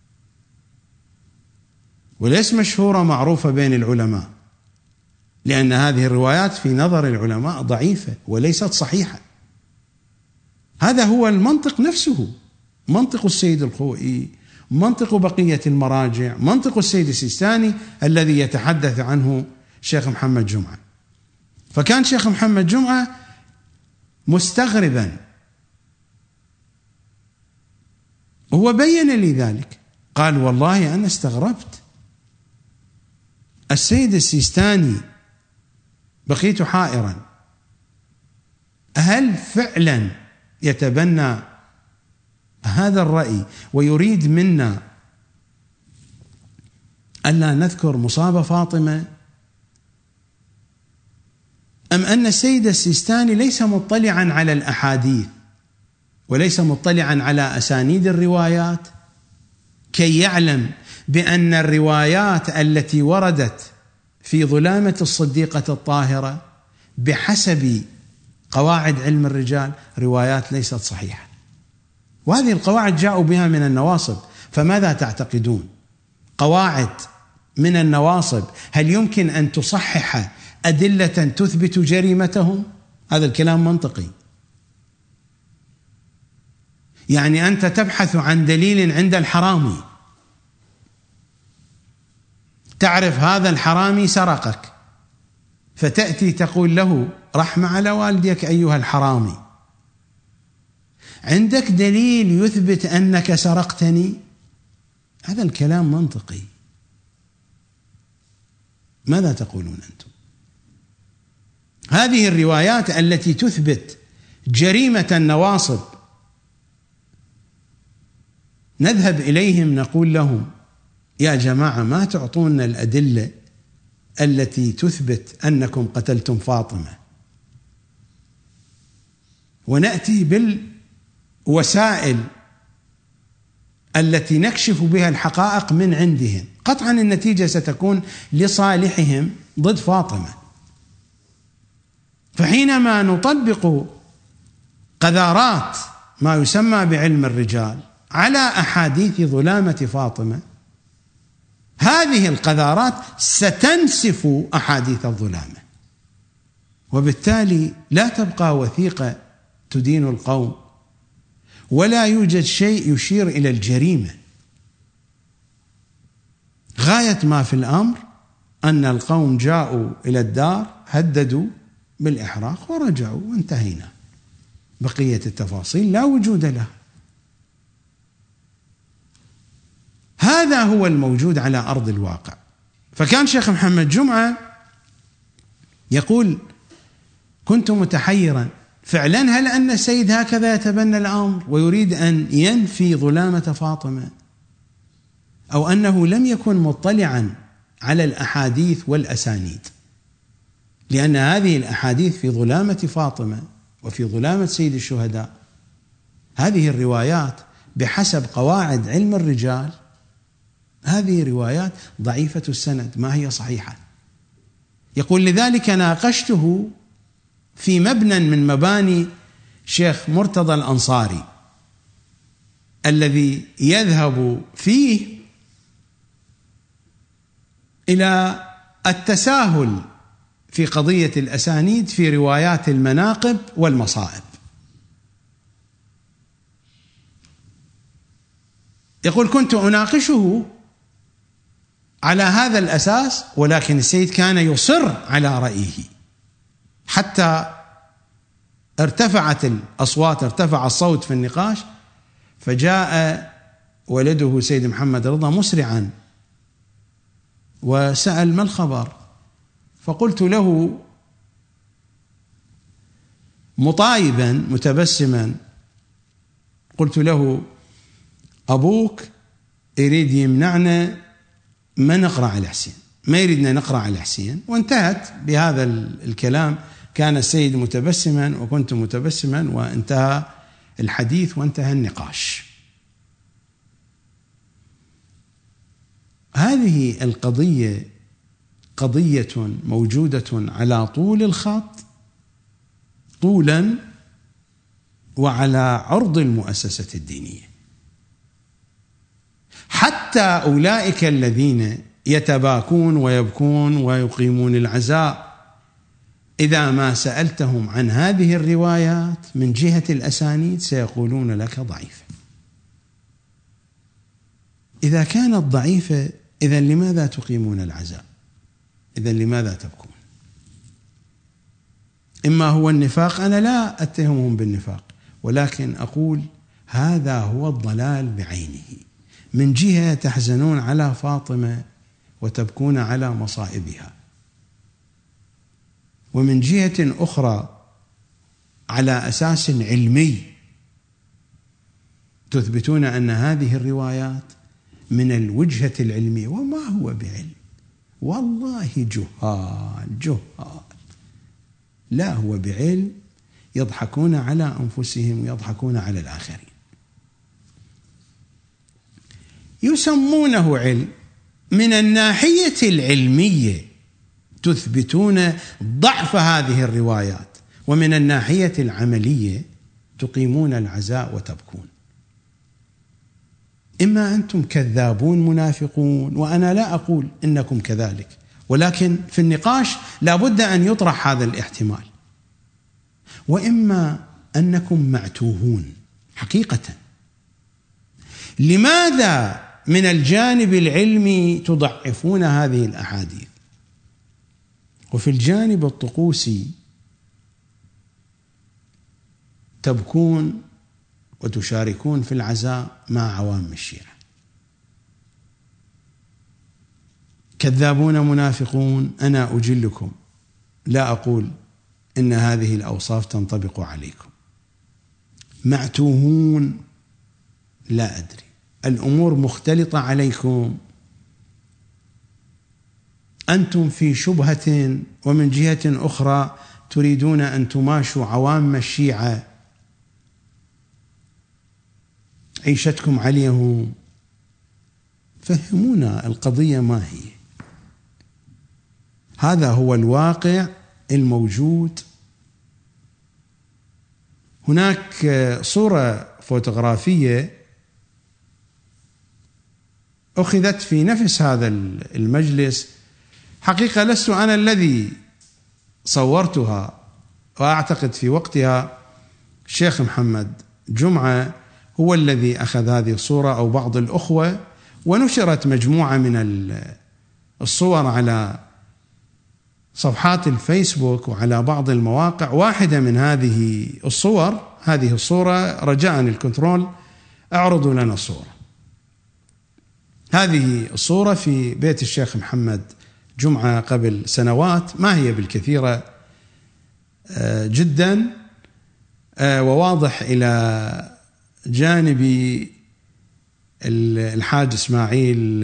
وليس مشهورة معروفة بين العلماء، لأن هذه الروايات في نظر العلماء ضعيفة وليست صحيحة. هذا هو المنطق نفسه، منطق السيد الخوئي، منطق بقية المراجع، منطق السيد السيستاني الذي يتحدث عنه شيخ محمد جمعة. فكان شيخ محمد جمعة مستغربا، هو بين لي ذلك، قال والله أنا استغربت، السيد السيستاني بقيت حائرا، هل فعلا يتبنى هذا الرأي ويريد منا ألا نذكر مصاب فاطمة، أم أن السيد السيستاني ليس مطلعا على الأحاديث وليس مطلعا على أسانيد الروايات كي يعلم بأن الروايات التي وردت في ظلامة الصديقة الطاهرة بحسب قواعد علم الرجال روايات ليست صحيحة؟ وهذه القواعد جاءوا بها من النواصب، فماذا تعتقدون؟ قواعد من النواصب هل يمكن أن تصحح أدلة تثبت جريمتهم؟ هذا الكلام منطقي. يعني أنت تبحث عن دليل عند الحرامي، تعرف هذا الحرامي سرقك، فتأتي تقول له رحمة على والديك أيها الحرامي، عندك دليل يثبت أنك سرقتني؟ هذا الكلام منطقي. ماذا تقولون أنتم؟ هذه الروايات التي تثبت جريمة النواصب نذهب إليهم نقول لهم يا جماعة ما تعطونا الأدلة التي تثبت أنكم قتلتم فاطمة، ونأتي بالوسائل التي نكشف بها الحقائق من عندهم. قطعا النتيجة ستكون لصالحهم ضد فاطمة. فحينما نطبق قذارات ما يسمى بعلم الرجال على أحاديث ظلامة فاطمة هذه القذارات ستنسف أحاديث الظلامة، وبالتالي لا تبقى وثيقة تدين القوم، ولا يوجد شيء يشير إلى الجريمة. غاية ما في الأمر أن القوم جاءوا إلى الدار، هددوا بالإحراق ورجعوا وانتهينا. بقية التفاصيل لا وجود لها. هذا هو الموجود على أرض الواقع. فكان شيخ محمد جمعة يقول: كنت متحيرا فعلا، هل أن السيد هكذا يتبنى الأمر ويريد أن ينفي ظلامة فاطمة، أو أنه لم يكن مطلعا على الأحاديث والأسانيد؟ لأن هذه الأحاديث في ظلامة فاطمة وفي ظلامة سيد الشهداء، هذه الروايات بحسب قواعد علم الرجال هذه روايات ضعيفة السند، ما هي صحيحة. يقول: لذلك ناقشته في مبنى من مباني شيخ مرتضى الأنصاري الذي يذهب فيه إلى التساهل في قضية الأسانيد في روايات المناقب والمصائب. يقول: كنت أناقشه على هذا الأساس، ولكن السيد كان يصر على رأيه حتى ارتفعت الأصوات، ارتفع الصوت في النقاش، فجاء ولده سيد محمد رضا مسرعا وسأل: ما الخبر؟ فقلت له مطايبا متبسما، قلت له: أبوك يريد يمنعنا ما نقرأ على حسين، ما يريدنا نقرأ على حسين. وانتهت بهذا الكلام. كان السيد متبسما وكنت متبسما، وانتهى الحديث وانتهى النقاش. هذه القضية قضية موجودة على طول الخط، طولا وعلى عرض المؤسسة الدينية. حتى أولئك الذين يتباكون ويبكون ويقيمون العزاء، إذا ما سألتهم عن هذه الروايات من جهة الأسانيد سيقولون لك ضعيفة. إذا كانت ضعيفة، إذن لماذا تقيمون العزاء؟ إذن لماذا تبكون؟ إما هو النفاق، أنا لا أتهمهم بالنفاق، ولكن أقول هذا هو الضلال بعينه. من جهة تحزنون على فاطمة وتبكون على مصائبها، ومن جهة أخرى على أساس علمي تثبتون أن هذه الروايات من الوجهة العلمية، وما هو بعلم، والله جهال لا هو بعلم، يضحكون على أنفسهم ويضحكون على الآخرين. يسمونه علم من الناحية العلمية، تثبتون ضعف هذه الروايات، ومن الناحية العملية تقيمون العزاء وتبكون. إما أنتم كذابون منافقون، وأنا لا أقول إنكم كذلك، ولكن في النقاش لا بد أن يطرح هذا الاحتمال، وإما أنكم معتوهون حقيقة. لماذا من الجانب العلمي تضعفون هذه الأحاديث، وفي الجانب الطقوسي تبكون وتشاركون في العزاء مع عوام الشيعة؟ كذابون منافقون. أنا أجلكم، لا أقول إن هذه الأوصاف تنطبق عليكم. معتوهون، لا أدري، الأمور مختلطة عليكم، أنتم في شبهة، ومن جهة أخرى تريدون أن تماشوا عوام الشيعة، عيشتكم عليهم. فهمونا القضية ما هي. هذا هو الواقع الموجود. هناك صورة فوتوغرافية أخذت في نفس هذا المجلس. حقيقة لست أنا الذي صورتها، وأعتقد في وقتها الشيخ محمد جمعة هو الذي أخذ هذه الصورة أو بعض الأخوة، ونشرت مجموعة من الصور على صفحات الفيسبوك وعلى بعض المواقع. واحدة من هذه الصورة رجاء الكنترول اعرضوا لنا الصورة. هذه الصورة في بيت الشيخ محمد جمعة قبل سنوات، ما هي بالكثيرة جدا، وواضح إلى جانب الحاج إسماعيل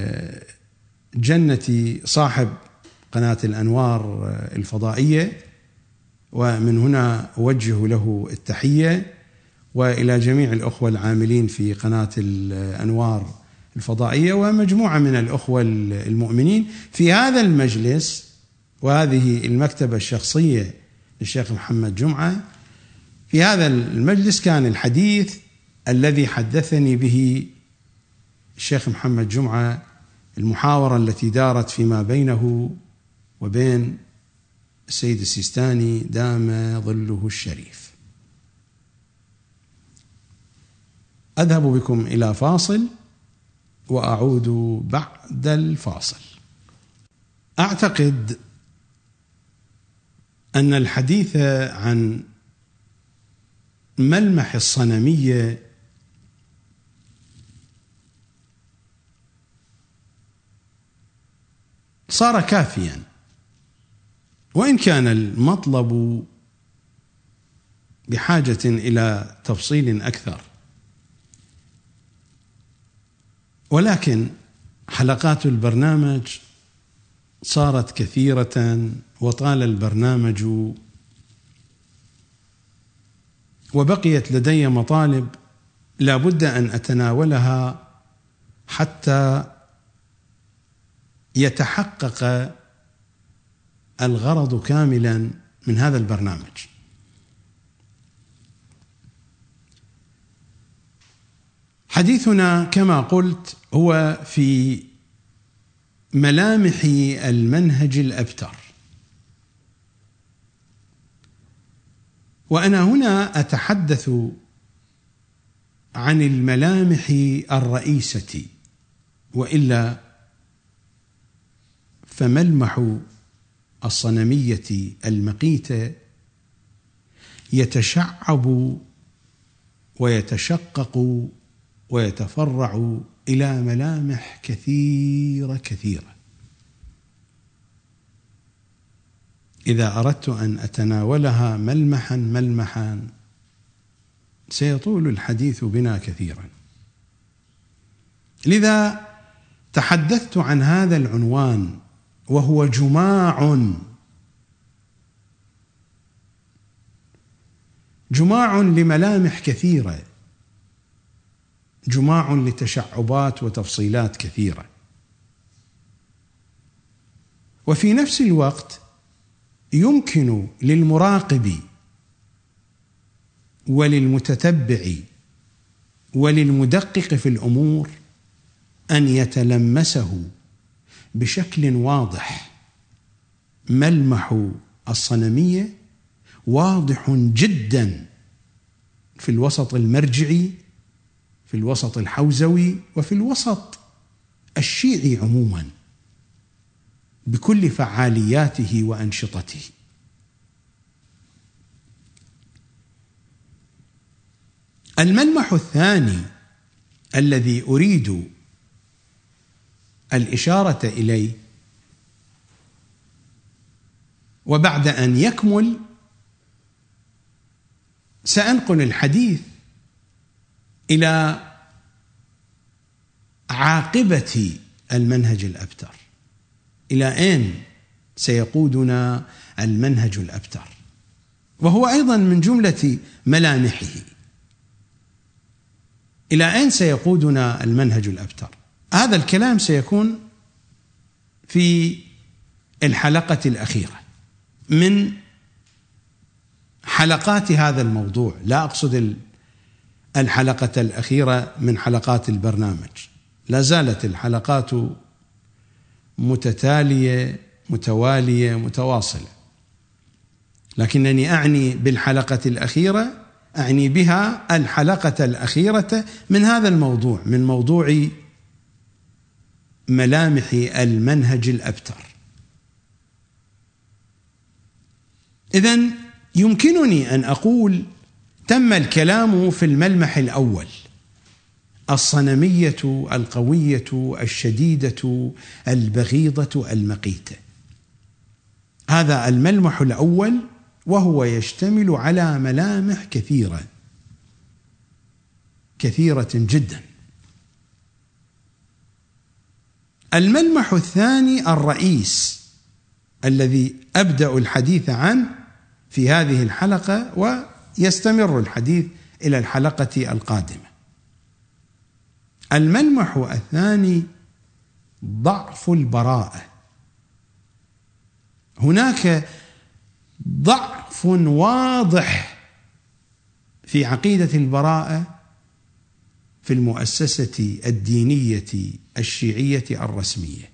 جنتي صاحب قناة الأنوار الفضائية، ومن هنا أوجه له التحية، وإلى جميع الأخوة العاملين في قناة الأنوار الفضائية ومجموعة من الأخوة المؤمنين في هذا المجلس. وهذه المكتبة الشخصية للشيخ محمد جمعة. في هذا المجلس كان الحديث الذي حدثني به الشيخ محمد جمعة، المحاورة التي دارت فيما بينه وبين السيد السيستاني دام ظله الشريف. أذهب بكم إلى فاصل وأعود بعد الفاصل. أعتقد أن الحديث عن ملمح الصنمية صار كافيا، وإن كان المطلب بحاجة إلى تفصيل أكثر، ولكن حلقات البرنامج صارت كثيرة وطال البرنامج، وبقيت لدي مطالب لا بد أن أتناولها حتى يتحقق الغرض كاملا من هذا البرنامج. حديثنا كما قلت هو في ملامح المنهج الأبتر، وأنا هنا أتحدث عن الملامح الرئيسة، وإلا فملمح الصنمية المقيتة يتشعب ويتشقق ويتفرع إلى ملامح كثيرة. إذا أردت أن أتناولها ملمحا سيطول الحديث بنا كثيرا، لذا تحدثت عن هذا العنوان، وهو جماع لملامح كثيرة، جماع لتشعبات وتفصيلات كثيرة. وفي نفس الوقت يمكن للمراقب وللمتتبع وللمدقق في الأمور أن يتلمسه بشكل واضح. ملمح الصنمية واضح جدا في الوسط المرجعي، في الوسط الحوزوي، وفي الوسط الشيعي عموما بكل فعالياته وأنشطته. الملمح الثاني الذي أريد الإشارة إليه، وبعد أن يكمل سأنقل الحديث إلى عاقبة المنهج الأبتر، إلى أين سيقودنا المنهج الأبتر، وهو أيضا من جملة ملامحه. إلى أين سيقودنا المنهج الأبتر؟ هذا الكلام سيكون في الحلقة الأخيرة من حلقات هذا الموضوع، لا أقصد الحلقة الأخيرة من حلقات البرنامج، لا زالت الحلقات متتالية متوالية متواصلة، لكنني أعني بالحلقة الأخيرة، أعني بها الحلقة الأخيرة من هذا الموضوع، من موضوع ملامح المنهج الأبتر. إذن يمكنني أن أقول تم الكلام في الملمح الأول، الصنمية القوية الشديدة البغيضة المقيتة. هذا الملمح الأول، وهو يشتمل على ملامح كثيرة جدا. الملمح الثاني الرئيس الذي أبدأ الحديث عنه في هذه الحلقة، ويستمر الحديث إلى الحلقة القادمة. الملمح الثاني ضعف البراءة. هناك ضعف واضح في عقيدة البراءة في المؤسسة الدينية الشيعية الرسمية.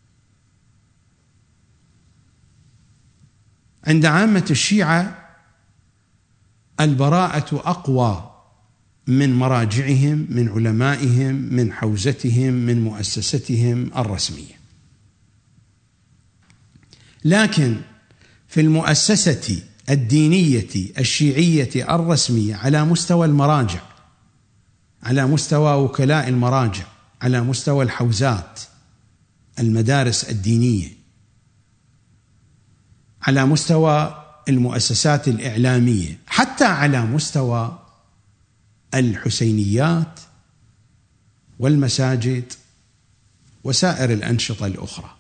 عند عامة الشيعة البراءة أقوى من مراجعهم، من علمائهم، من حوزتهم، من مؤسستهم الرسمية. لكن في المؤسسة الدينية الشيعية الرسمية على مستوى المراجع، على مستوى وكلاء المراجع، على مستوى الحوزات، المدارس الدينية، على مستوى المؤسسات الإعلامية، حتى على مستوى الحسينيات والمساجد وسائر الأنشطة الأخرى،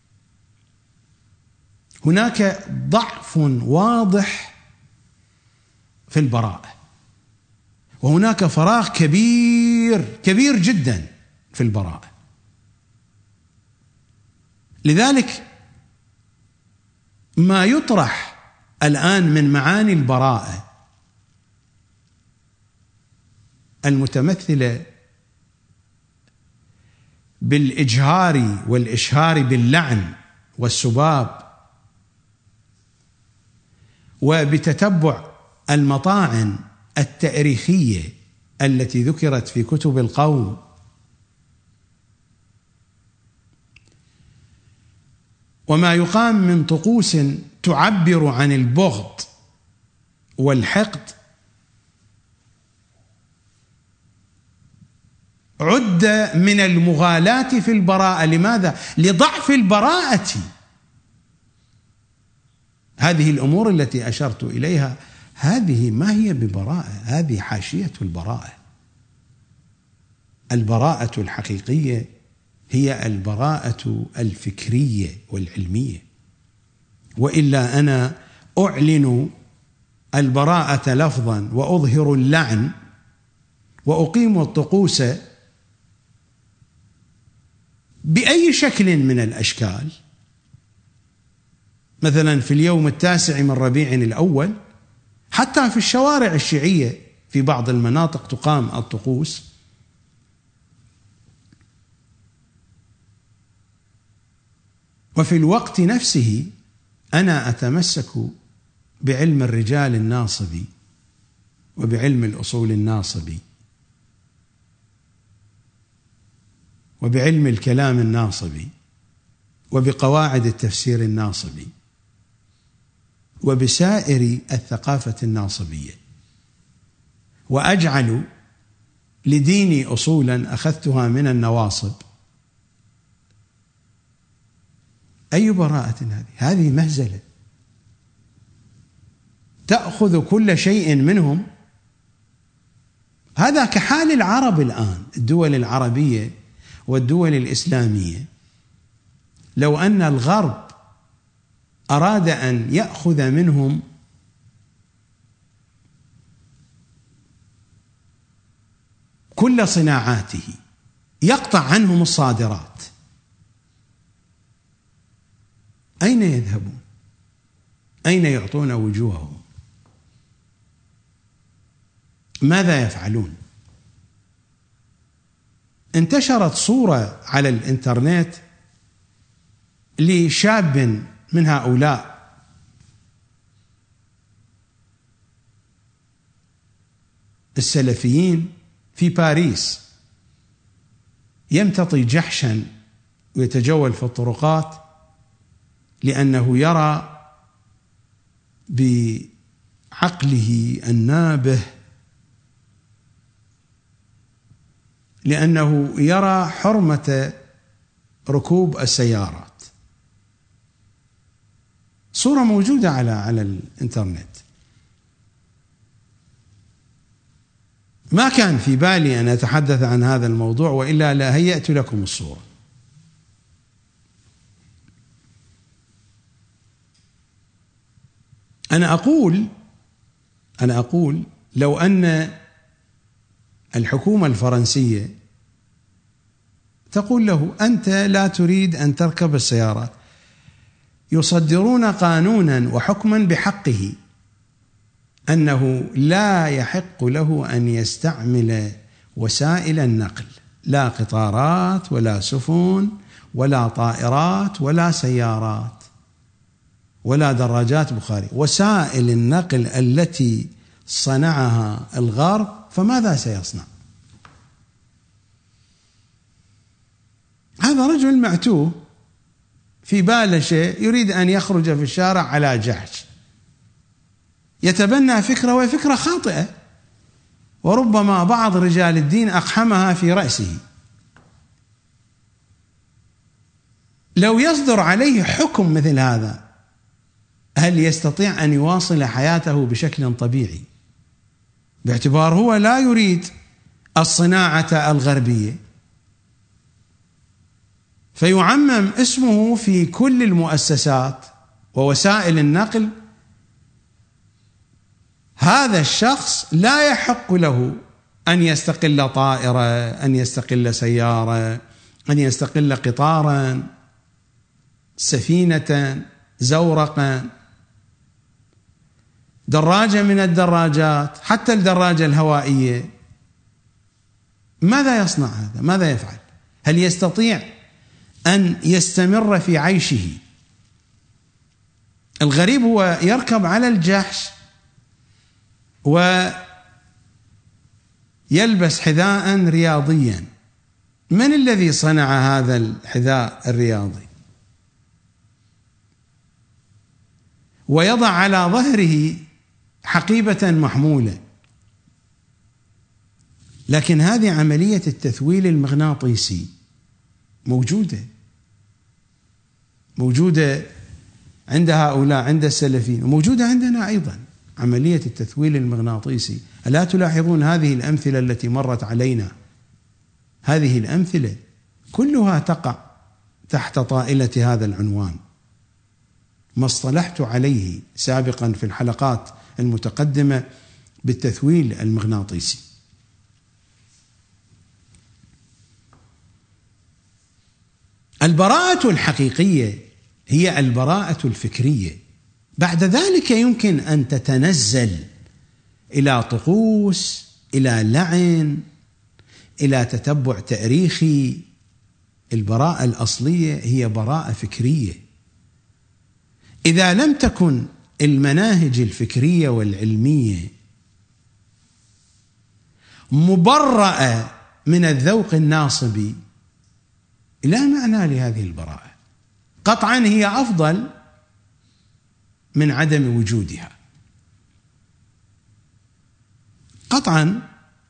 هناك ضعف واضح في البراءة، وهناك فراغ كبير جدا في البراءة. لذلك ما يطرح الآن من معاني البراءة المتمثلة بالإجهار والإشهار باللعن والسباب، وبتتبع المطاعن التاريخية التي ذكرت في كتب القوم، وما يقام من طقوس تعبر عن البغض والحقد، عد من المغالاة في البراءة. لماذا؟ لضعف البراءة. هذه الأمور التي أشرت إليها هذه ما هي ببراءة، هذه حاشية البراءة. البراءة الحقيقية هي البراءة الفكرية والعلمية، وإلا أنا أعلن البراءة لفظا وأظهر اللعن وأقيم الطقوس بأي شكل من الأشكال. مثلا في اليوم 9 من ربيع الأول، حتى في الشوارع الشيعية في بعض المناطق تقام الطقوس، وفي الوقت نفسه أنا أتمسك بعلم الرجال الناصبي وبعلم الأصول الناصبي وبعلم الكلام الناصبي وبقواعد التفسير الناصبي وبسائر الثقافة الناصبية، وأجعل لديني أصولا أخذتها من النواصب. أي براءة هذه؟ هذه مهزلة تأخذ كل شيء منهم. هذا كحال العرب الآن، الدول العربية والدول الإسلامية، لو أن الغرب أراد أن يأخذ منهم كل صناعاته، يقطع عنهم الصادرات، أين يذهبون؟ أين يعطون وجوههم؟ ماذا يفعلون؟ انتشرت صورة على الإنترنت لشاب من هؤلاء السلفيين في باريس يمتطي جحشا ويتجول في الطرقات لأنه يرى بعقله النابه، لأنه يرى حرمة ركوب السيارات. صورة موجودة على الإنترنت. ما كان في بالي أن أتحدث عن هذا الموضوع وإلا لهيأت لكم الصورة. أنا أقول لو أن الحكومة الفرنسية تقول له أنت لا تريد أن تركب السيارات، يصدرون قانونا وحكما بحقه أنه لا يحق له أن يستعمل وسائل النقل، لا قطارات ولا سفن ولا طائرات ولا سيارات ولا دراجات بخاري، وسائل النقل التي صنعها الغرب فماذا سيصنع؟ هذا رجل معتوه في باله شيء، يريد أن يخرج في الشارع على جحش، يتبنى فكرة وهي فكرة خاطئة، وربما بعض رجال الدين أقحمها في رأسه. لو يصدر عليه حكم مثل هذا هل يستطيع أن يواصل حياته بشكل طبيعي؟ باعتبار هو لا يريد الصناعة الغربية، فيعمم اسمه في كل المؤسسات ووسائل النقل. هذا الشخص لا يحق له أن يستقل طائرة، أن يستقل سيارة، أن يستقل قطارا، سفينة، زورقا، دراجة من الدراجات، حتى الدراجة الهوائية. ماذا يصنع هذا؟ ماذا يفعل؟ هل يستطيع أن يستمر في عيشه؟ الغريب هو يركب على الجحش ويلبس حذاء رياضيا. من الذي صنع هذا الحذاء الرياضي؟ ويضع على ظهره حقيبة محمولة. لكن هذه عملية التثويل المغناطيسي موجودة عند هؤلاء، عند السلفيين، وموجودة عندنا أيضا عملية التثويل المغناطيسي. ألا تلاحظون هذه الأمثلة التي مرت علينا؟ هذه الأمثلة كلها تقع تحت طائلة هذا العنوان، ما اصطلحت عليه سابقا في الحلقات المتقدمة بالتثويل المغناطيسي. البراءة الحقيقية هي البراءة الفكرية. بعد ذلك يمكن أن تتنزل إلى طقوس، إلى لعن، إلى تتبع تاريخي. البراءة الأصلية هي براءة فكرية. إذا لم تكن المناهج الفكرية والعلمية مبرأة من الذوق الناصبي، لا معنى لهذه البراءة. قطعا هي أفضل من عدم وجودها. قطعا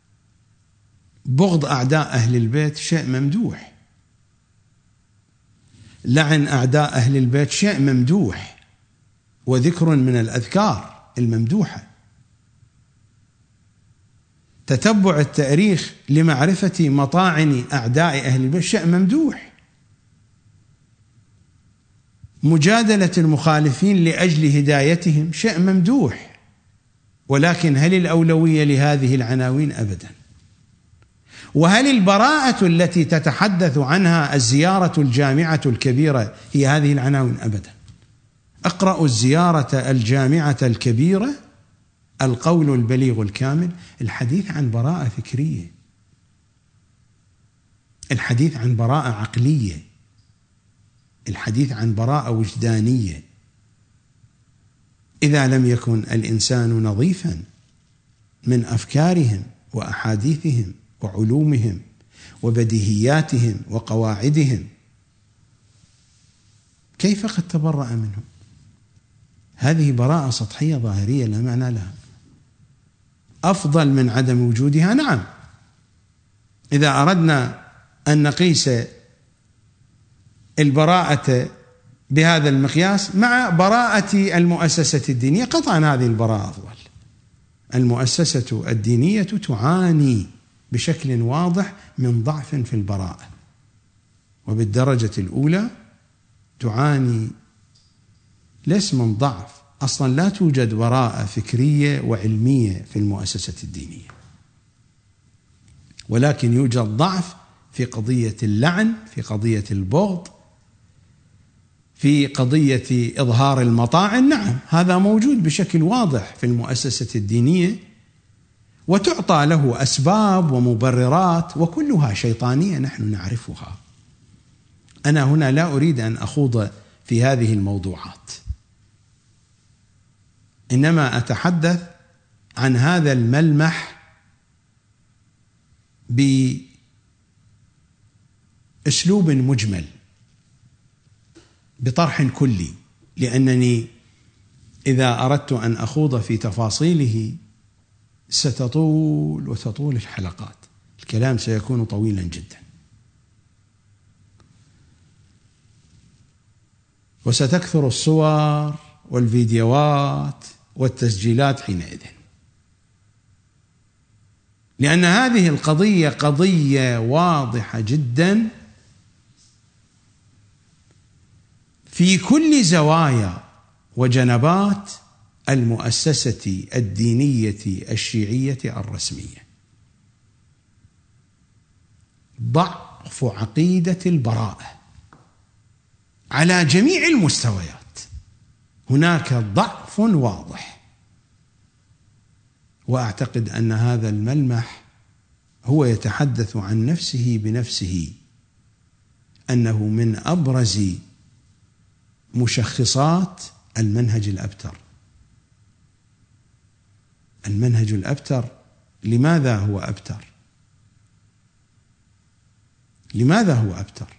بغض أعداء أهل البيت شيء ممدوح، لعن أعداء أهل البيت شيء ممدوح، وذكر من الأذكار الممدوحة. تتبع التاريخ لمعرفة مطاعن أعداء أهل البيت شيء ممدوح. مجادلة المخالفين لأجل هدايتهم شيء ممدوح. ولكن هل الأولوية لهذه العناوين؟ أبدا. وهل البراءة التي تتحدث عنها الزيارة الجامعة الكبيرة هي هذه العناوين؟ أبدا. اقرأوا الزيارة الجامعة الكبيرة، القول البليغ الكامل، الحديث عن براءة فكرية. الحديث عن براءة عقلية، الحديث عن براءة وجدانية. إذا لم يكن الإنسان نظيفا من أفكارهم وأحاديثهم وعلومهم وبديهياتهم وقواعدهم، كيف قد تبرأ منهم؟ هذه براءة سطحية ظاهرية لا معنى لها. أفضل من عدم وجودها؟ نعم، إذا أردنا أن نقيس البراءة بهذا المقياس مع براءة المؤسسة الدينية، قطعا هذه البراءة أفضل. المؤسسة الدينية تعاني بشكل واضح من ضعف في البراءة، وبالدرجة الأولى تعاني ليس من ضعف، أصلا لا توجد براءة فكرية وعلمية في المؤسسة الدينية، ولكن يوجد ضعف في قضية اللعن، في قضية البغض، في قضية إظهار المطاعن. نعم، هذا موجود بشكل واضح في المؤسسة الدينية، وتعطى له أسباب ومبررات وكلها شيطانية نحن نعرفها. أنا هنا لا أريد أن أخوض في هذه الموضوعات، إنما أتحدث عن هذا الملمح بأسلوب مجمل بطرح كلي، لأنني إذا أردت أن أخوض في تفاصيله ستطول وتطول الحلقات، الكلام سيكون طويلا جدا، وستكثر الصور والفيديوهات والتسجيلات حينئذ، لأن هذه القضية قضية واضحة جدا في كل زوايا وجنبات المؤسسة الدينية الشيعية الرسمية. ضعف عقيدة البراءة على جميع المستويات، هناك ضعف واضح، وأعتقد أن هذا الملمح هو يتحدث عن نفسه بنفسه، أنه من أبرز مشخصات المنهج الأبتر. المنهج الأبتر، لماذا هو أبتر؟ لماذا هو أبتر؟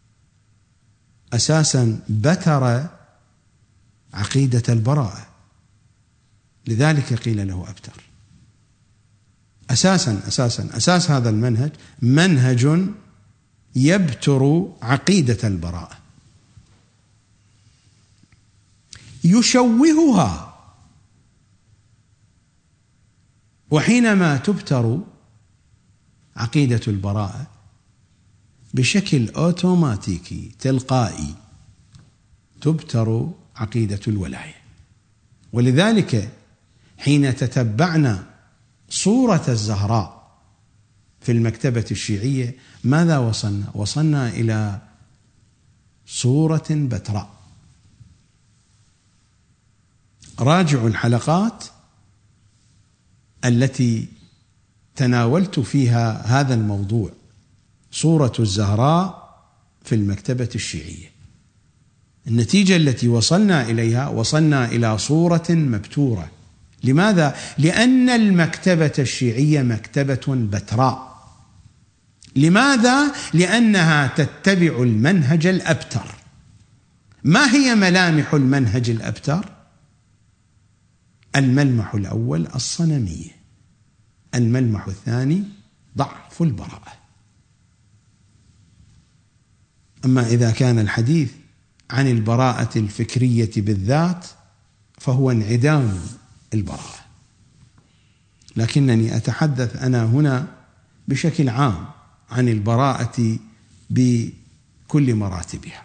أساسا بتر عقيدة البراءة، لذلك قيل له أبتر. أساس هذا المنهج منهج يبتر عقيدة البراءة، يشوهها. وحينما تبتر عقيدة البراءة بشكل أوتوماتيكي تلقائي تبتر عقيدة الولاية. ولذلك حين تتبعنا صورة الزهراء في المكتبة الشيعية ماذا وصلنا؟ وصلنا إلى صورة بتراء. راجعوا الحلقات التي تناولت فيها هذا الموضوع، صورة الزهراء في المكتبة الشيعية. النتيجة التي وصلنا إليها، وصلنا إلى صورة مبتورة. لماذا؟ لأن المكتبة الشيعية مكتبة بتراء. لماذا؟ لأنها تتبع المنهج الأبتر. ما هي ملامح المنهج الأبتر؟ الملمح الأول الصنمية، الملمح الثاني ضعف البراءة. أما إذا كان الحديث عن البراءة الفكرية بالذات فهو انعدام البراءة، لكنني أتحدث أنا هنا بشكل عام عن البراءة بكل مراتبها،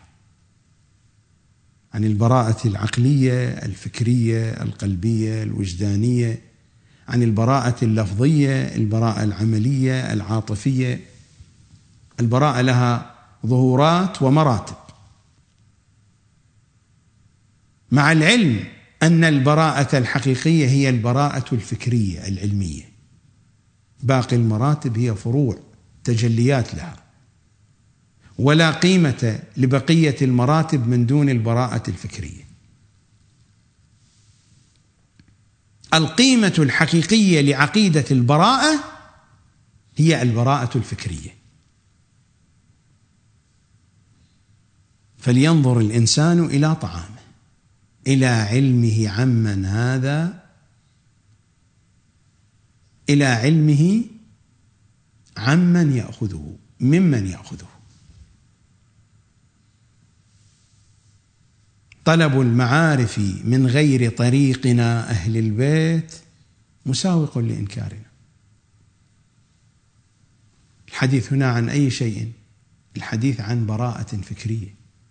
عن البراءة العقلية، الفكرية، القلبية، الوجدانية، عن البراءة اللفظية، البراءة العملية، العاطفية. البراءة لها ظهورات ومراتب، مع العلم أن البراءة الحقيقية هي البراءة الفكرية العلمية، باقي المراتب هي فروع تجليات لها. ولا قيمة لبقية المراتب من دون البراءة الفكرية. القيمة الحقيقية لعقيدة البراءة هي البراءة الفكرية. فلينظر الإنسان إلى طعامه، إلى علمه عمن هذا، إلى علمه عمن يأخذه، ممن يأخذه. طلب المعارف من غير طريقنا أهل البيت مساوق لإنكارنا. الحديث هنا عن أي شيء؟ الحديث عن براءة فكرية.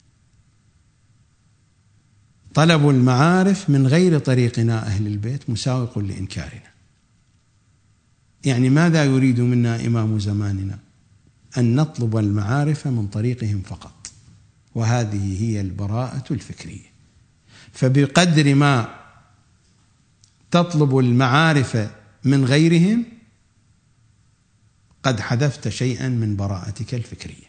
طلب المعارف من غير طريقنا أهل البيت مساوق لإنكارنا. يعني ماذا يريد منا إمام زماننا؟ أن نطلب المعارف من طريقهم فقط، وهذه هي البراءة الفكرية. فبقدر ما تطلب المعارف من غيرهم قد حذفت شيئا من براءتك الفكرية.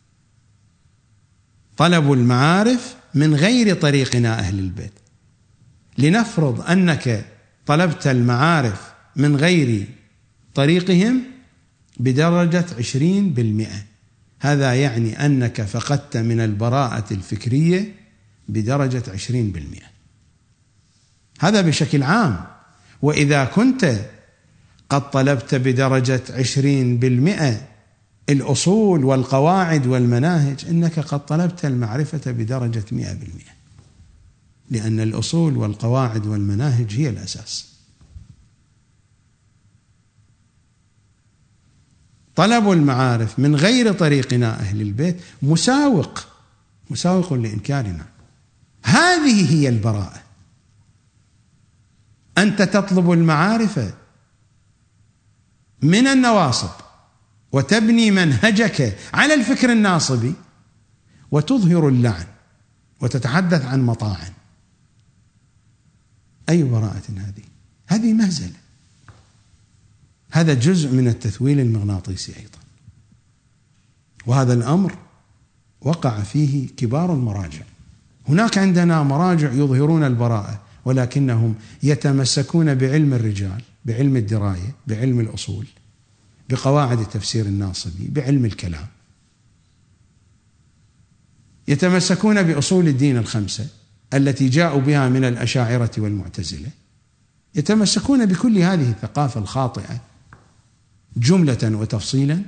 طلب المعارف من غير طريقنا أهل البيت. لنفرض أنك طلبت المعارف من غير طريقهم بدرجة 20%، هذا يعني أنك فقدت من البراءة الفكرية بدرجة 20%. هذا بشكل عام. وإذا كنت قد طلبت بدرجة 20% الأصول والقواعد والمناهج، إنك قد طلبت المعرفة بدرجة 100%، لأن الأصول والقواعد والمناهج هي الأساس. طلب المعارف من غير طريقنا أهل البيت مساوق لإنكارنا. هذه هي البراءة. أنت تطلب المعارف من النواصب وتبني منهجك على الفكر الناصبي وتظهر اللعن وتتحدث عن مطاعن. أي براءة هذه؟ هذه مهزلة. هذا جزء من التثويل المغناطيسي أيضا، وهذا الأمر وقع فيه كبار المراجع. هناك عندنا مراجع يظهرون البراءة ولكنهم يتمسكون بعلم الرجال، بعلم الدراية، بعلم الأصول، بقواعد التفسير الناصبي، بعلم الكلام. يتمسكون بأصول الدين الخمسة التي جاءوا بها من الأشاعرة والمعتزلة. يتمسكون بكل هذه الثقافة الخاطئة جملة وتفصيلا،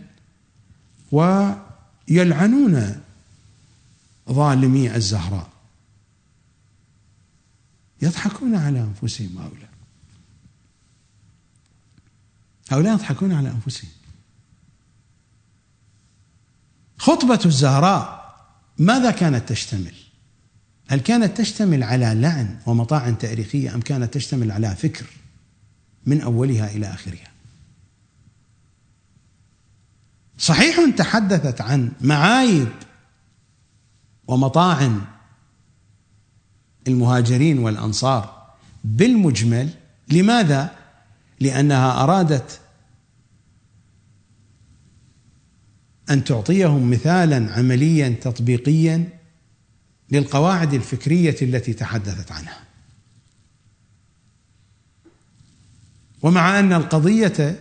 ويلعنون ظالمي الزهراء. يضحكون على أنفسهم. هؤلاء يضحكون على أنفسهم. خطبة الزهراء ماذا كانت تشتمل؟ هل كانت تشتمل على لعن ومطاعن تاريخية، أم كانت تشتمل على فكر من أولها إلى آخرها؟ صحيح تحدثت عن معايب ومطاعن المهاجرين والأنصار بالمجمل. لماذا؟ لأنها أرادت أن تعطيهم مثالا عمليا تطبيقيا للقواعد الفكرية التي تحدثت عنها. ومع أن القضية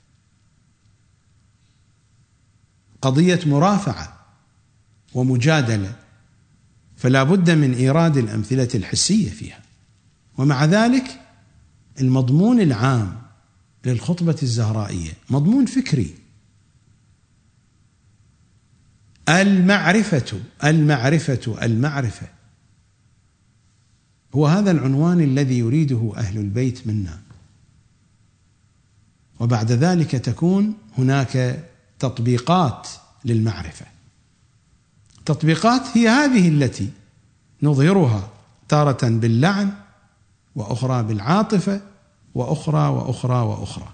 قضية مرافعة ومجادلة، فلا بد من إيراد الأمثلة الحسية فيها. ومع ذلك المضمون العام للخطبة الزهرائية مضمون فكري. المعرفة المعرفة المعرفة، هو هذا العنوان الذي يريده أهل البيت منا. وبعد ذلك تكون هناك تطبيقات للمعرفة. تطبيقات هي هذه التي نظهرها تارة باللعن، وأخرى بالعاطفة، وأخرى وأخرى وأخرى.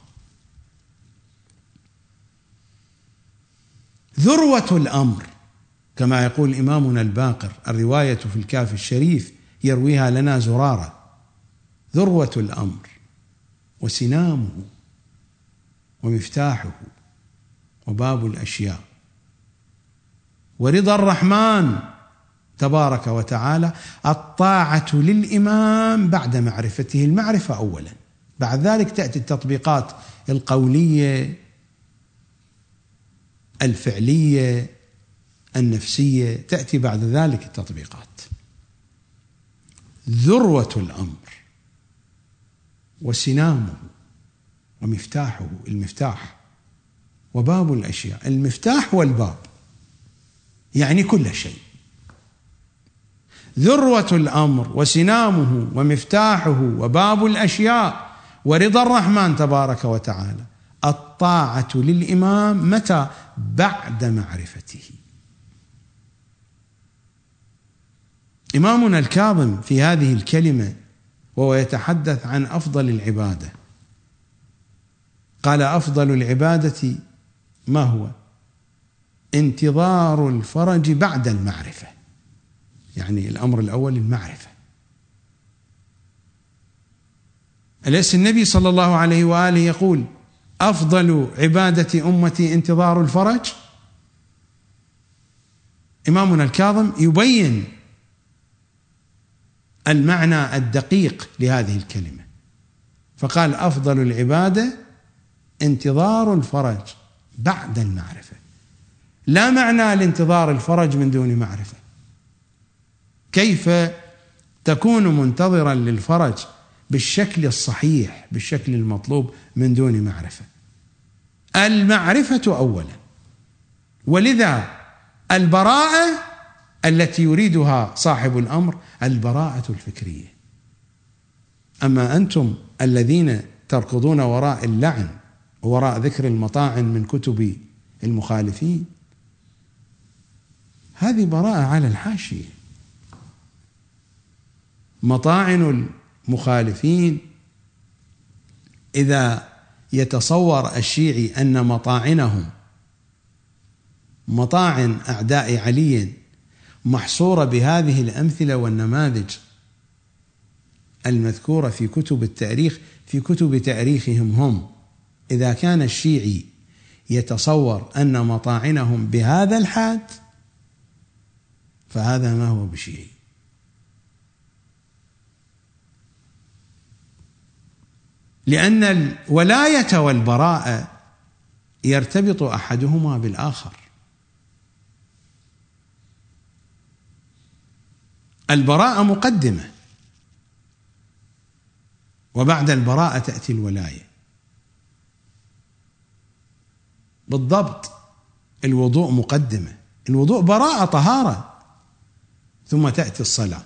ذروة الأمر كما يقول إمامنا الباقر، الرواية في الكافي الشريف يرويها لنا زرارة: ذروة الأمر وسنامه ومفتاحه وباب الأشياء ورضا الرحمن تبارك وتعالى. الطاعة للإمام بعد معرفته، المعرفة أولا، بعد ذلك تأتي التطبيقات القولية الفعلية النفسية، تأتي بعد ذلك التطبيقات. ذروة الأمر وسنامه ومفتاحه، المفتاح وباب الأشياء، المفتاح والباب يعني كل شيء. ذروة الأمر وسنامه ومفتاحه وباب الأشياء ورضا الرحمن تبارك وتعالى. الطاعة للإمام متى؟ بعد معرفته. إمامنا الكاظم في هذه الكلمة وهو يتحدث عن أفضل العبادة قال: أفضل العبادة ما هو؟ انتظار الفرج بعد المعرفة، يعني الأمر الأول المعرفة. أليس النبي صلى الله عليه وآله يقول: أفضل عبادة أمتي انتظار الفرج؟ إمامنا الكاظم يبين المعنى الدقيق لهذه الكلمة، فقال: أفضل العبادة انتظار الفرج بعد المعرفة. لا معنى لانتظار الفرج من دون معرفة. كيف تكون منتظرا للفرج بالشكل الصحيح بالشكل المطلوب من دون معرفة؟ المعرفة أولا. ولذا البراءة التي يريدها صاحب الأمر البراءة الفكرية. أما أنتم الذين تركضون وراء اللعن وراء ذكر المطاعن من كتب المخالفين، هذه براءة على الحاشية. مطاعن المخالفين، إذا يتصور الشيعي أن مطاعنهم مطاعن أعداء علي محصورة بهذه الأمثلة والنماذج المذكورة في كتب التاريخ، في كتب تاريخهم هم، إذا كان الشيعي يتصور أن مطاعنهم بهذا الحد فهذا ما هو بشيعي. لأن الولاية والبراءة يرتبط أحدهما بالآخر. البراءة مقدمة، وبعد البراءة تأتي الولاية. بالضبط الوضوء مقدمة، الوضوء براءة طهارة، ثم تأتي الصلاة.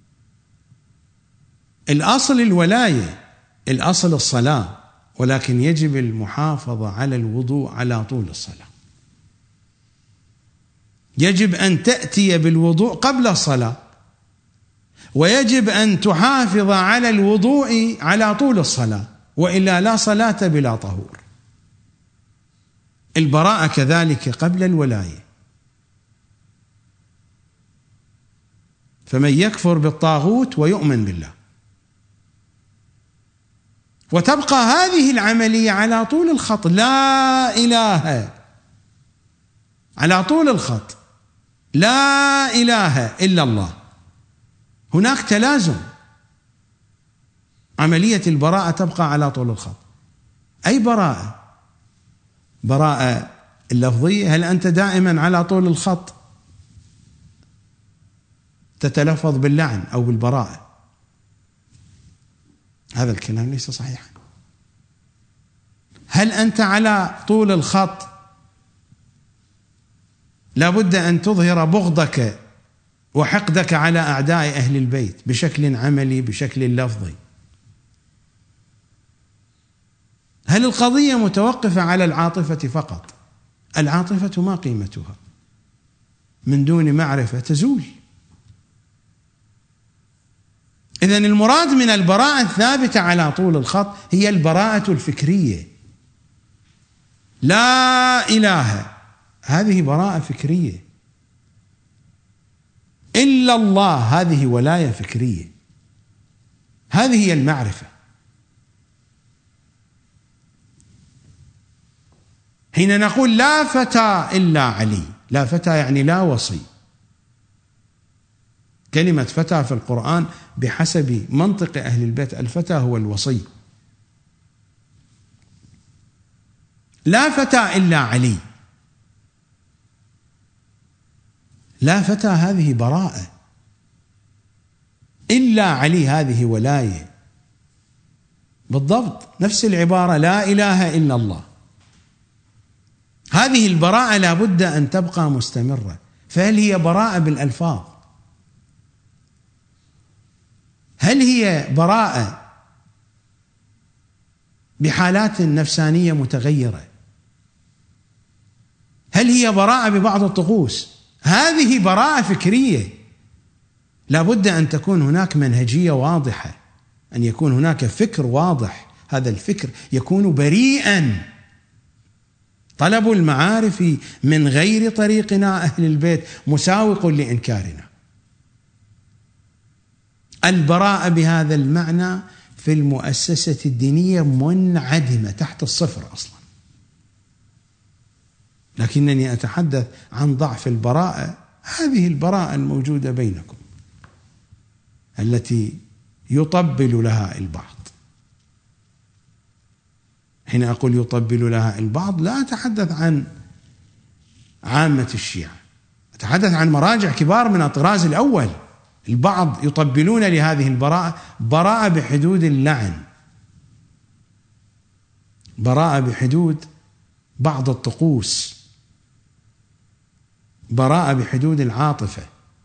الأصل الولاية، الأصل الصلاة، ولكن يجب المحافظة على الوضوء على طول الصلاة. يجب أن تأتي بالوضوء قبل الصلاة، ويجب أن تحافظ على الوضوء على طول الصلاة، وإلا لا صلاة بلا طهور. البراءة كذلك قبل الولاية. فمن يكفر بالطاغوت ويؤمن بالله، وتبقى هذه العملية على طول الخط، لا إله على طول الخط، لا إله إلا الله. هناك تلازم، عملية البراءة تبقى على طول الخط. أي براءة؟ براءة اللفظية، هل أنت دائما على طول الخط تتلفظ باللعن أو بالبراءة؟ هذا الكلام ليس صحيحا. هل أنت على طول الخط لابد أن تظهر بغضك وحقدك على أعداء أهل البيت بشكل عملي بشكل لفظي؟ هل القضية متوقفة على العاطفة فقط؟ العاطفة ما قيمتها؟ من دون معرفة تزول. إذن المراد من البراءة الثابتة على طول الخط هي البراءة الفكرية. لا إله، هذه براءة فكرية. إلا الله، هذه ولاية فكرية. هذه هي المعرفة. حين نقول لا فتى إلا علي، لا فتى يعني لا وصي. كلمة فتى في القرآن بحسب منطق أهل البيت الفتى هو الوصي. لا فتى إلا علي. لا فتى هذه براءة، إلا علي هذه ولاية. بالضبط نفس العبارة لا إله إلا الله. هذه البراءة لا بد أن تبقى مستمرة. فهل هي براءة بالألفاظ؟ هل هي براءة بحالات نفسانية متغيرة؟ هل هي براءة ببعض الطقوس؟ هذه براءة فكرية. لا بد أن تكون هناك منهجية واضحة، أن يكون هناك فكر واضح، هذا الفكر يكون بريئا. طلب المعارف من غير طريقنا أهل البيت مساوق لإنكارنا. البراءة بهذا المعنى في المؤسسة الدينية منعدمة تحت الصفر أصلا. لكنني أتحدث عن ضعف البراءة، هذه البراءة الموجودة بينكم التي يطبل لها البعض. حين أقول يطبل لها البعض لا أتحدث عن عامة الشيعة، أتحدث عن مراجع كبار من الطراز الأول. البعض يطبلون لهذه البراءة، براءة بحدود اللعن، براءة بحدود بعض الطقوس، براءة بحدود العاطفة.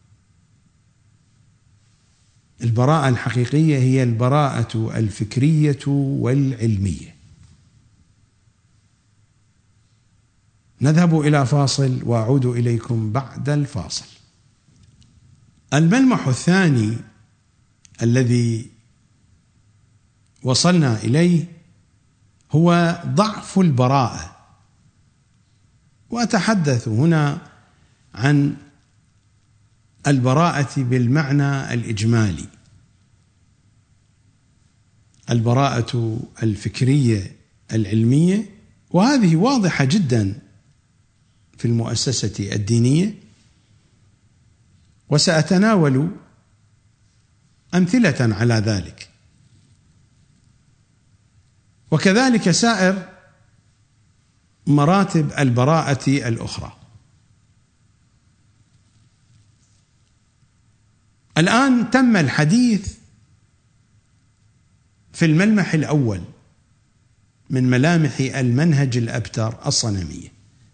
البراءة الحقيقية هي البراءة الفكرية والعلمية. نذهب إلى فاصل وأعود إليكم بعد الفاصل. الملمح الثاني الذي وصلنا إليه هو ضعف البراءة، وأتحدث هنا عن البراءة بالمعنى الإجمالي، البراءة الفكرية العلمية، وهذه واضحة جدا في المؤسسة الدينية، وسأتناول أمثلة على ذلك، وكذلك سائر مراتب البراءة الأخرى. الآن تم الحديث في الملمح الأول من ملامح المنهج الأبتر الصنمية.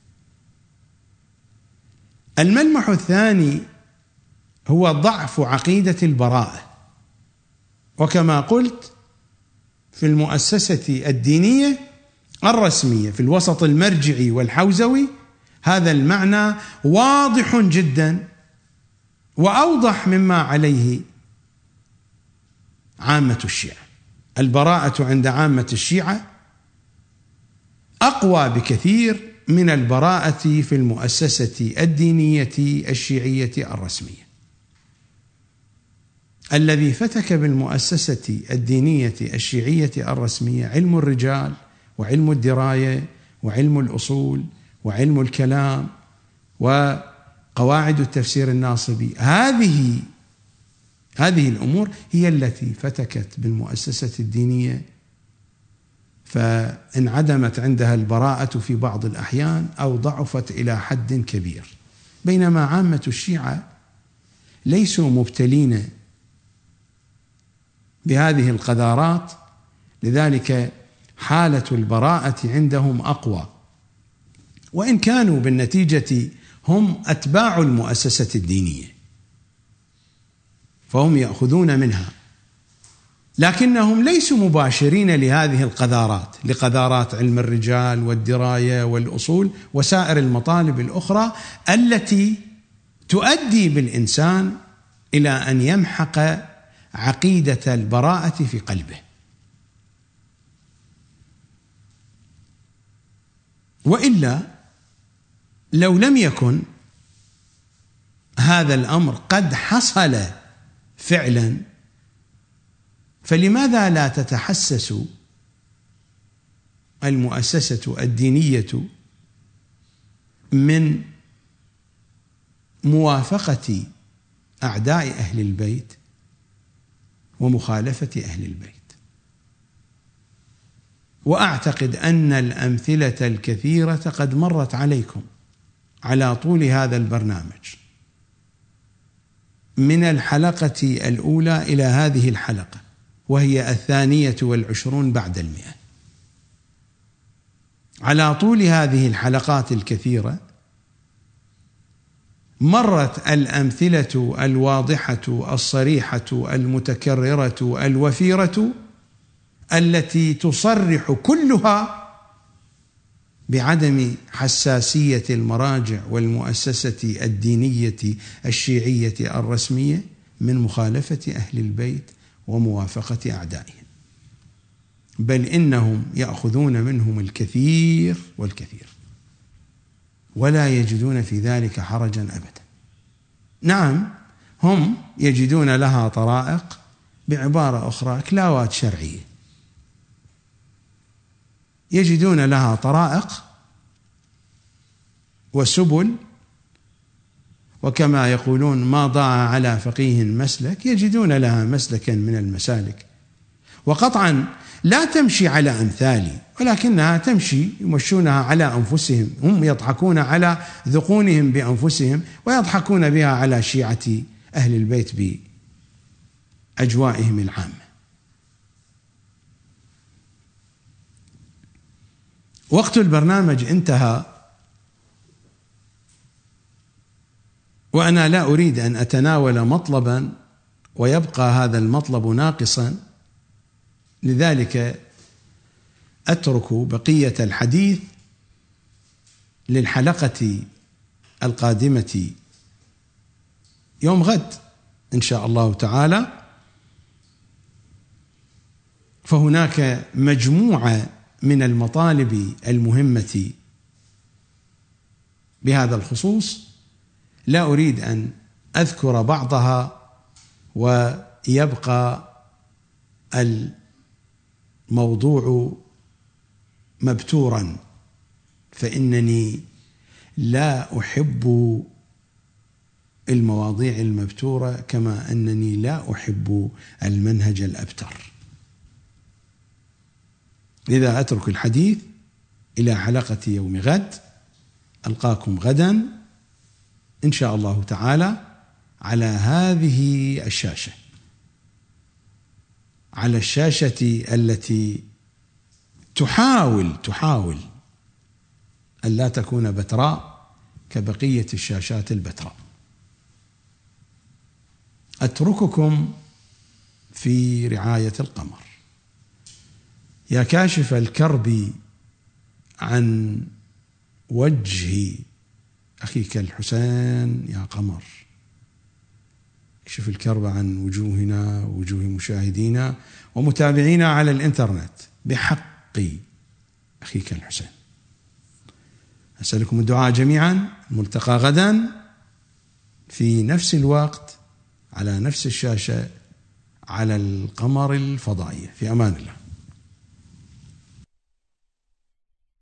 الملمح الثاني هو ضعف عقيدة البراءة، وكما قلت في المؤسسة الدينية الرسمية في الوسط المرجعي والحوزوي هذا المعنى واضح جدا، وأوضح مما عليه عامة الشيعة. البراءة عند عامة الشيعة أقوى بكثير من البراءة في المؤسسة الدينية الشيعية الرسمية. الذي فتك بالمؤسسة الدينية الشيعية الرسمية علم الرجال وعلم الدراية وعلم الأصول وعلم الكلام وقواعد التفسير الناصبي. هذه الأمور هي التي فتكت بالمؤسسة الدينية، فانعدمت عندها البراءة في بعض الأحيان أو ضعفت إلى حد كبير، بينما عامة الشيعة ليسوا مبتلين بهذه القذارات، لذلك حالة البراءة عندهم أقوى، وإن كانوا بالنتيجة هم أتباع المؤسسة الدينية فهم يأخذون منها، لكنهم ليسوا مباشرين لهذه القذارات، لقذارات علم الرجال والدراية والأصول وسائر المطالب الأخرى التي تؤدي بالإنسان إلى أن يمحق عقيدة البراءة في قلبه. وإلا لو لم يكن هذا الأمر قد حصل فعلا، فلماذا لا تتحسس المؤسسة الدينية من موافقة أعداء أهل البيت ومخالفة أهل البيت. وأعتقد أن الأمثلة الكثيرة قد مرت عليكم على طول هذا البرنامج، من الحلقة الأولى إلى هذه الحلقة، وهي 22 بعد 100. على طول هذه الحلقات الكثيرة مرت الأمثلة الواضحة الصريحة المتكررة الوفيرة التي تصرح كلها بعدم حساسية المراجع والمؤسسة الدينية الشيعية الرسمية من مخالفة أهل البيت وموافقة أعدائهم، بل إنهم يأخذون منهم الكثير والكثير ولا يجدون في ذلك حرجا أبدا. نعم، هم يجدون لها طرائق، بعبارة أخرى كلاوات شرعية، يجدون لها طرائق وسبل، وكما يقولون ما ضاع على فقيه مسلك، يجدون لها مسلكا من المسالك، وقطعا لا تمشي على أمثالي، ولكنها تمشي، يمشونها على أنفسهم، هم يضحكون على ذقونهم بأنفسهم ويضحكون بها على شيعة أهل البيت بأجوائهم العامة. وقت البرنامج انتهى، وأنا لا أريد أن أتناول مطلبا ويبقى هذا المطلب ناقصا، لذلك أترك بقية الحديث للحلقة القادمة يوم غد إن شاء الله تعالى. فهناك مجموعة من المطالب المهمة بهذا الخصوص، لا أريد أن أذكر بعضها ويبقى الموضوع مبتورا، فإنني لا أحب المواضيع المبتورة كما أنني لا أحب المنهج الأبتر. لذا أترك الحديث إلى حلقة يوم غد. ألقاكم غدا إن شاء الله تعالى على هذه الشاشة، على الشاشة التي تحاول أن لا تكون بتراء كبقية الشاشات البتراء. أترككم في رعاية القمر. يا كاشف الكرب عن وجه أخيك الحسين يا قمر، اكشف الكرب عن وجوهنا ووجوه مشاهدينا ومتابعينا على الإنترنت بحق أخيك الحسين. أسألكم الدعاء جميعا. الملتقى غدا في نفس الوقت على نفس الشاشة على القمر الفضائية. في أمان الله.